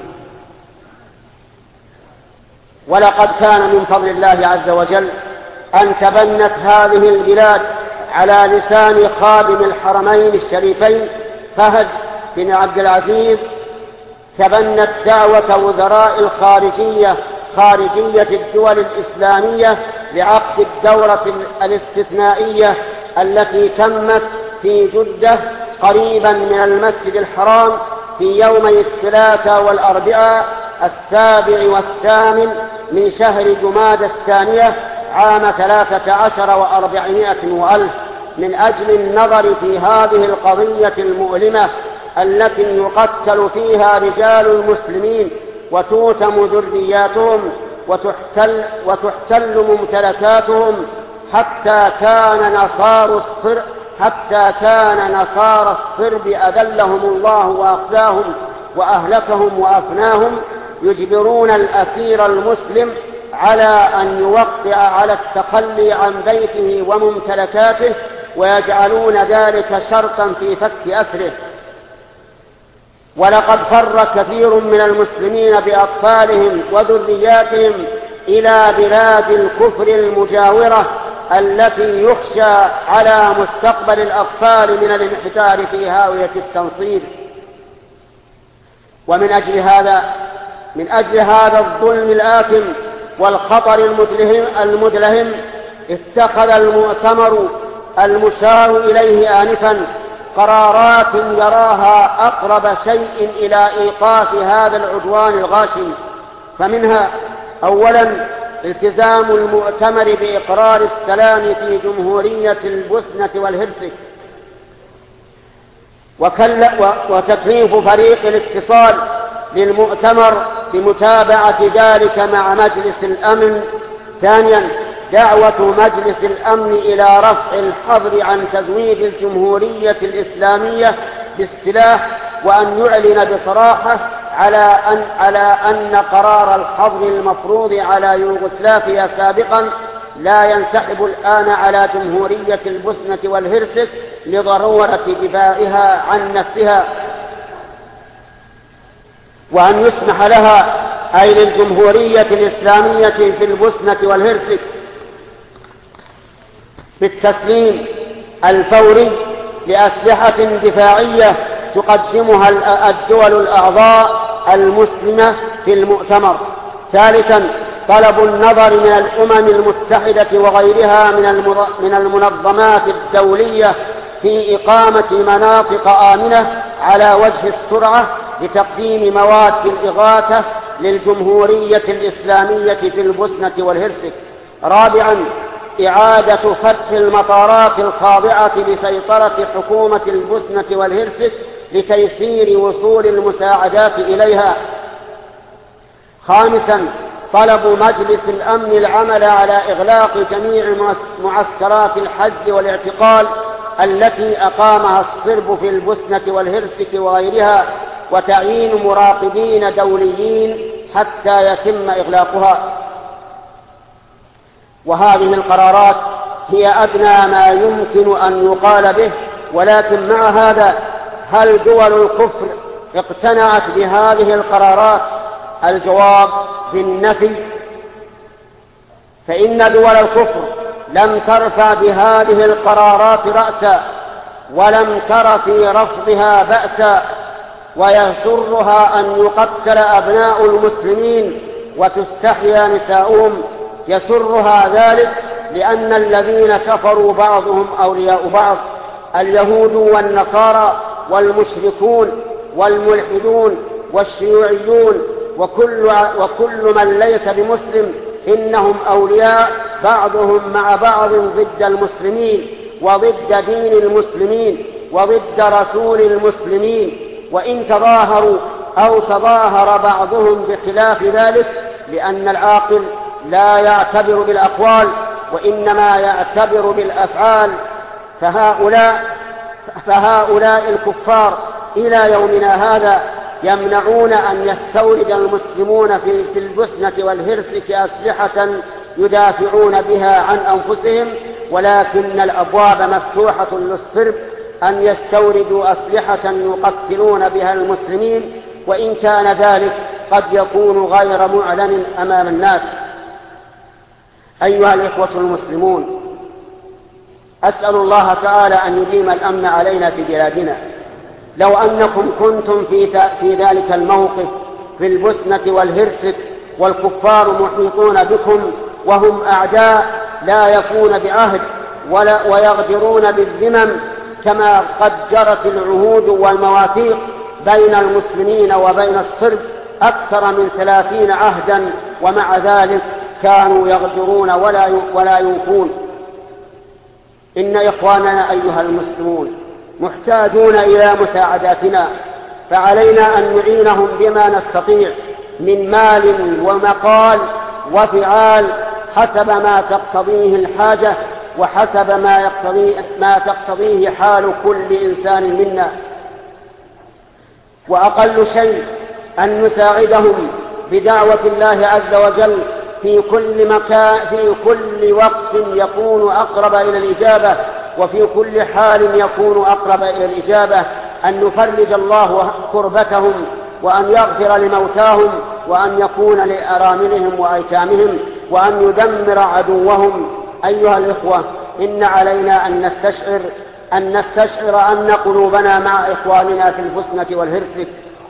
ولقد كان من فضل الله عز وجل أن تبنت هذه البلاد على لسان خادم الحرمين الشريفين فهد بن عبد العزيز، تبنت دعوة وزراء خارجية الدول الإسلامية لعقد الدورة الاستثنائية التي تمت في جدة قريبا من المسجد الحرام في يومي الثلاثاء والأربعاء 7 و8 من شهر جمادى الثانية عام 13 و400 وألف، من أجل النظر في هذه القضية المؤلمة التي يقتل فيها رجال المسلمين وتوتم ذرياتهم وتحتل ممتلكاتهم، حتى كان نصارى الصرب أذلهم الله وأخزاهم وأهلكهم وأفناهم، يجبرون الأسير المسلم على أن يوقع على التخلي عن بيته وممتلكاته ويجعلون ذلك شرطا في فك أسره. ولقد فر كثير من المسلمين بأطفالهم وذرياتهم إلى بلاد الكفر المجاورة التي يخشى على مستقبل الأطفال من الانحدار في هاوية التنصير. ومن أجل هذا الظلم الآثم والخطر المدلهم اتخذ المؤتمر المشار إليه آنفا قرارات يراها أقرب شيء إلى إيقاف هذا العدوان الغاشم. فمنها: أولا، التزام المؤتمر بإقرار السلام في جمهورية البوسنة والهرسك، وتكليف فريق الاتصال للمؤتمر بمتابعة ذلك مع مجلس الأمن. ثانيا، دعوة مجلس الأمن إلى رفع الحظر عن تزويد الجمهورية الإسلامية بالسلاح، وأن يعلن بصراحة على أن قرار الحظر المفروض على يوغوسلافيا سابقا لا ينسحب الآن على جمهورية البوسنة والهرسك لضرورة دفاعها عن نفسها، وأن يسمح لها، أي للجمهورية الإسلامية في البوسنة والهرسك، بالتسليم الفوري لأسلحة دفاعية تقدمها الدول الأعضاء المسلمة في المؤتمر. ثالثا، طلب النظر من الأمم المتحدة وغيرها من المنظمات الدولية في إقامة مناطق آمنة على وجه السرعة لتقديم مواد الإغاثة للجمهورية الإسلامية في البوسنة والهرسك. رابعا، إعادة فتح المطارات الخاضعة لسيطرة حكومة البوسنة والهرسك لتيسير وصول المساعدات إليها. خامسا، طلب مجلس الأمن العمل على إغلاق جميع معسكرات الحجز والاعتقال التي أقامها الصرب في البوسنة والهرسك وغيرها، وتعيين مراقبين دوليين حتى يتم إغلاقها. وهذه القرارات هي أدنى ما يمكن أن يقال به، ولكن مع هذا هل دول الكفر اقتنعت بهذه القرارات؟ الجواب بالنفي، فإن دول الكفر لم ترفع بهذه القرارات رأسا، ولم تر في رفضها بأسا، ويسرها أن يقتل أبناء المسلمين وتستحيا نساؤهم. يسرها ذلك لأن الذين كفروا بعضهم أولياء بعض، اليهود والنصارى والمشركون والملحدون والشيوعيون وكل من ليس بمسلم، إنهم أولياء بعضهم مع بعض ضد المسلمين وضد دين المسلمين وضد رسول المسلمين، وإن تظاهروا أو تظاهر بعضهم بخلاف ذلك، لأن العاقل لا يعتبر بالأقوال وإنما يعتبر بالأفعال. فهؤلاء الكفار إلى يومنا هذا يمنعون أن يستورد المسلمون في البوسنة والهرسك أسلحة يدافعون بها عن أنفسهم، ولكن الأبواب مفتوحة للصرب أن يستوردوا أسلحة يقتلون بها المسلمين، وإن كان ذلك قد يكون غير معلن أمام الناس. أيها الإخوة المسلمون، أسأل الله تعالى أن يديم الأمن علينا في بلادنا. لو أنكم كنتم في ذلك الموقف في البوسنة والهرسك والكفار محيطون بكم وهم أعداء لا يفون بعهد ويغدرون بالذمم، كما قد جرت العهود والمواثيق بين المسلمين وبين الصرب أكثر من 30 عهدا، ومع ذلك كانوا يغدرون ولا يوفون. إن إخواننا أيها المسلمون محتاجون إلى مساعداتنا، فعلينا أن نعينهم بما نستطيع من مال ومقال وفعال حسب ما تقتضيه الحاجة وحسب ما تقتضيه حال كل إنسان منا. وأقل شيء أن نساعدهم بدعوة الله عز وجل في كل مكان في كل وقت يكون أقرب إلى الإجابة، وفي كل حال يكون أقرب إلى الإجابة، أن يفرج الله كربتهم، وأن يغفر لموتاهم، وأن يكون لأراملهم وأيتامهم، وأن يدمر عدوهم. أيها الإخوة، إن علينا أن نستشعر أن قلوبنا مع إخواننا في البسنة والهرسك،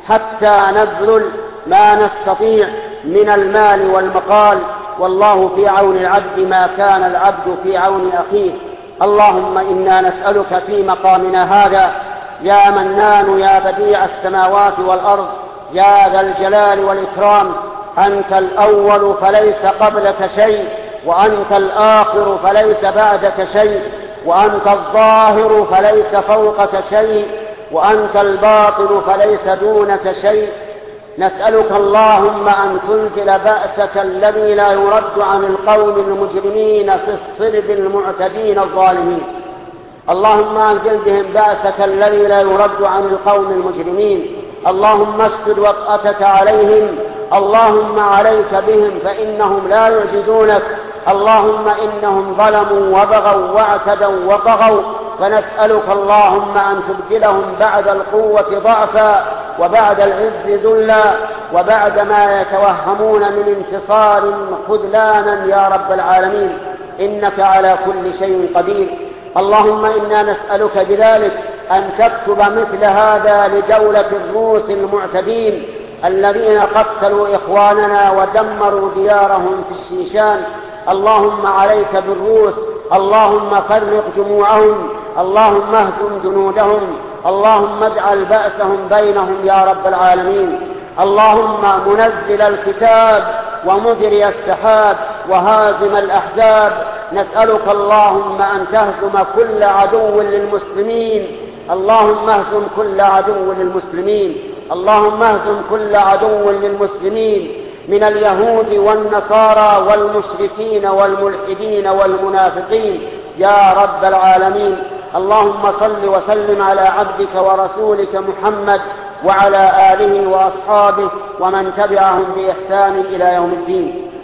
حتى نبذل ما نستطيع من المال والمقال، والله في عون العبد ما كان العبد في عون أخيه. اللهم إنا نسألك في مقامنا هذا يا منان يا بديع السماوات والأرض يا ذا الجلال والإكرام، أنت الأول فليس قبلك شيء، وأنت الآخر فليس بعدك شيء، وأنت الظاهر فليس فوقك شيء، وأنت الباطن فليس دونك شيء. نسألك اللهم أن تنزل بأسك الذي لا يرد عن القوم المجرمين في الصلب المعتدين الظالمين. اللهم أنزل بهم بأسك الذي لا يرد عن القوم المجرمين. اللهم اشدد وطأتك عليهم. اللهم عليك بهم فإنهم لا يعجزونك. اللهم إنهم ظلموا وبغوا واعتدوا وطغوا، فنسألك اللهم أن تبدلهم بعد القوة ضعفا، وبعد العز ذلا، وبعد ما يتوهمون من انتصار خذلانا يا رب العالمين، إنك على كل شيء قدير. اللهم إنا نسألك بذلك أن تكتب مثل هذا لدولة الروس المعتدين الذين قتلوا إخواننا ودمروا ديارهم في الشيشان. اللهم عليك بالروس، اللهم فرق جموعهم، اللهم اهزم جنودهم، اللهم اجعل بأسهم بينهم يا رب العالمين. اللهم منزل الكتاب ومجري السحاب وهازم الأحزاب، نسألك اللهم أن تهزم كل عدو للمسلمين. اللهم اهزم كل عدو للمسلمين. اللهم اهزم كل عدو للمسلمين من اليهود والنصارى والمشركين والملحدين والمنافقين يا رب العالمين. اللهم صل وسلم على عبدك ورسولك محمد وعلى آله وأصحابه ومن تبعهم بإحسان إلى يوم الدين.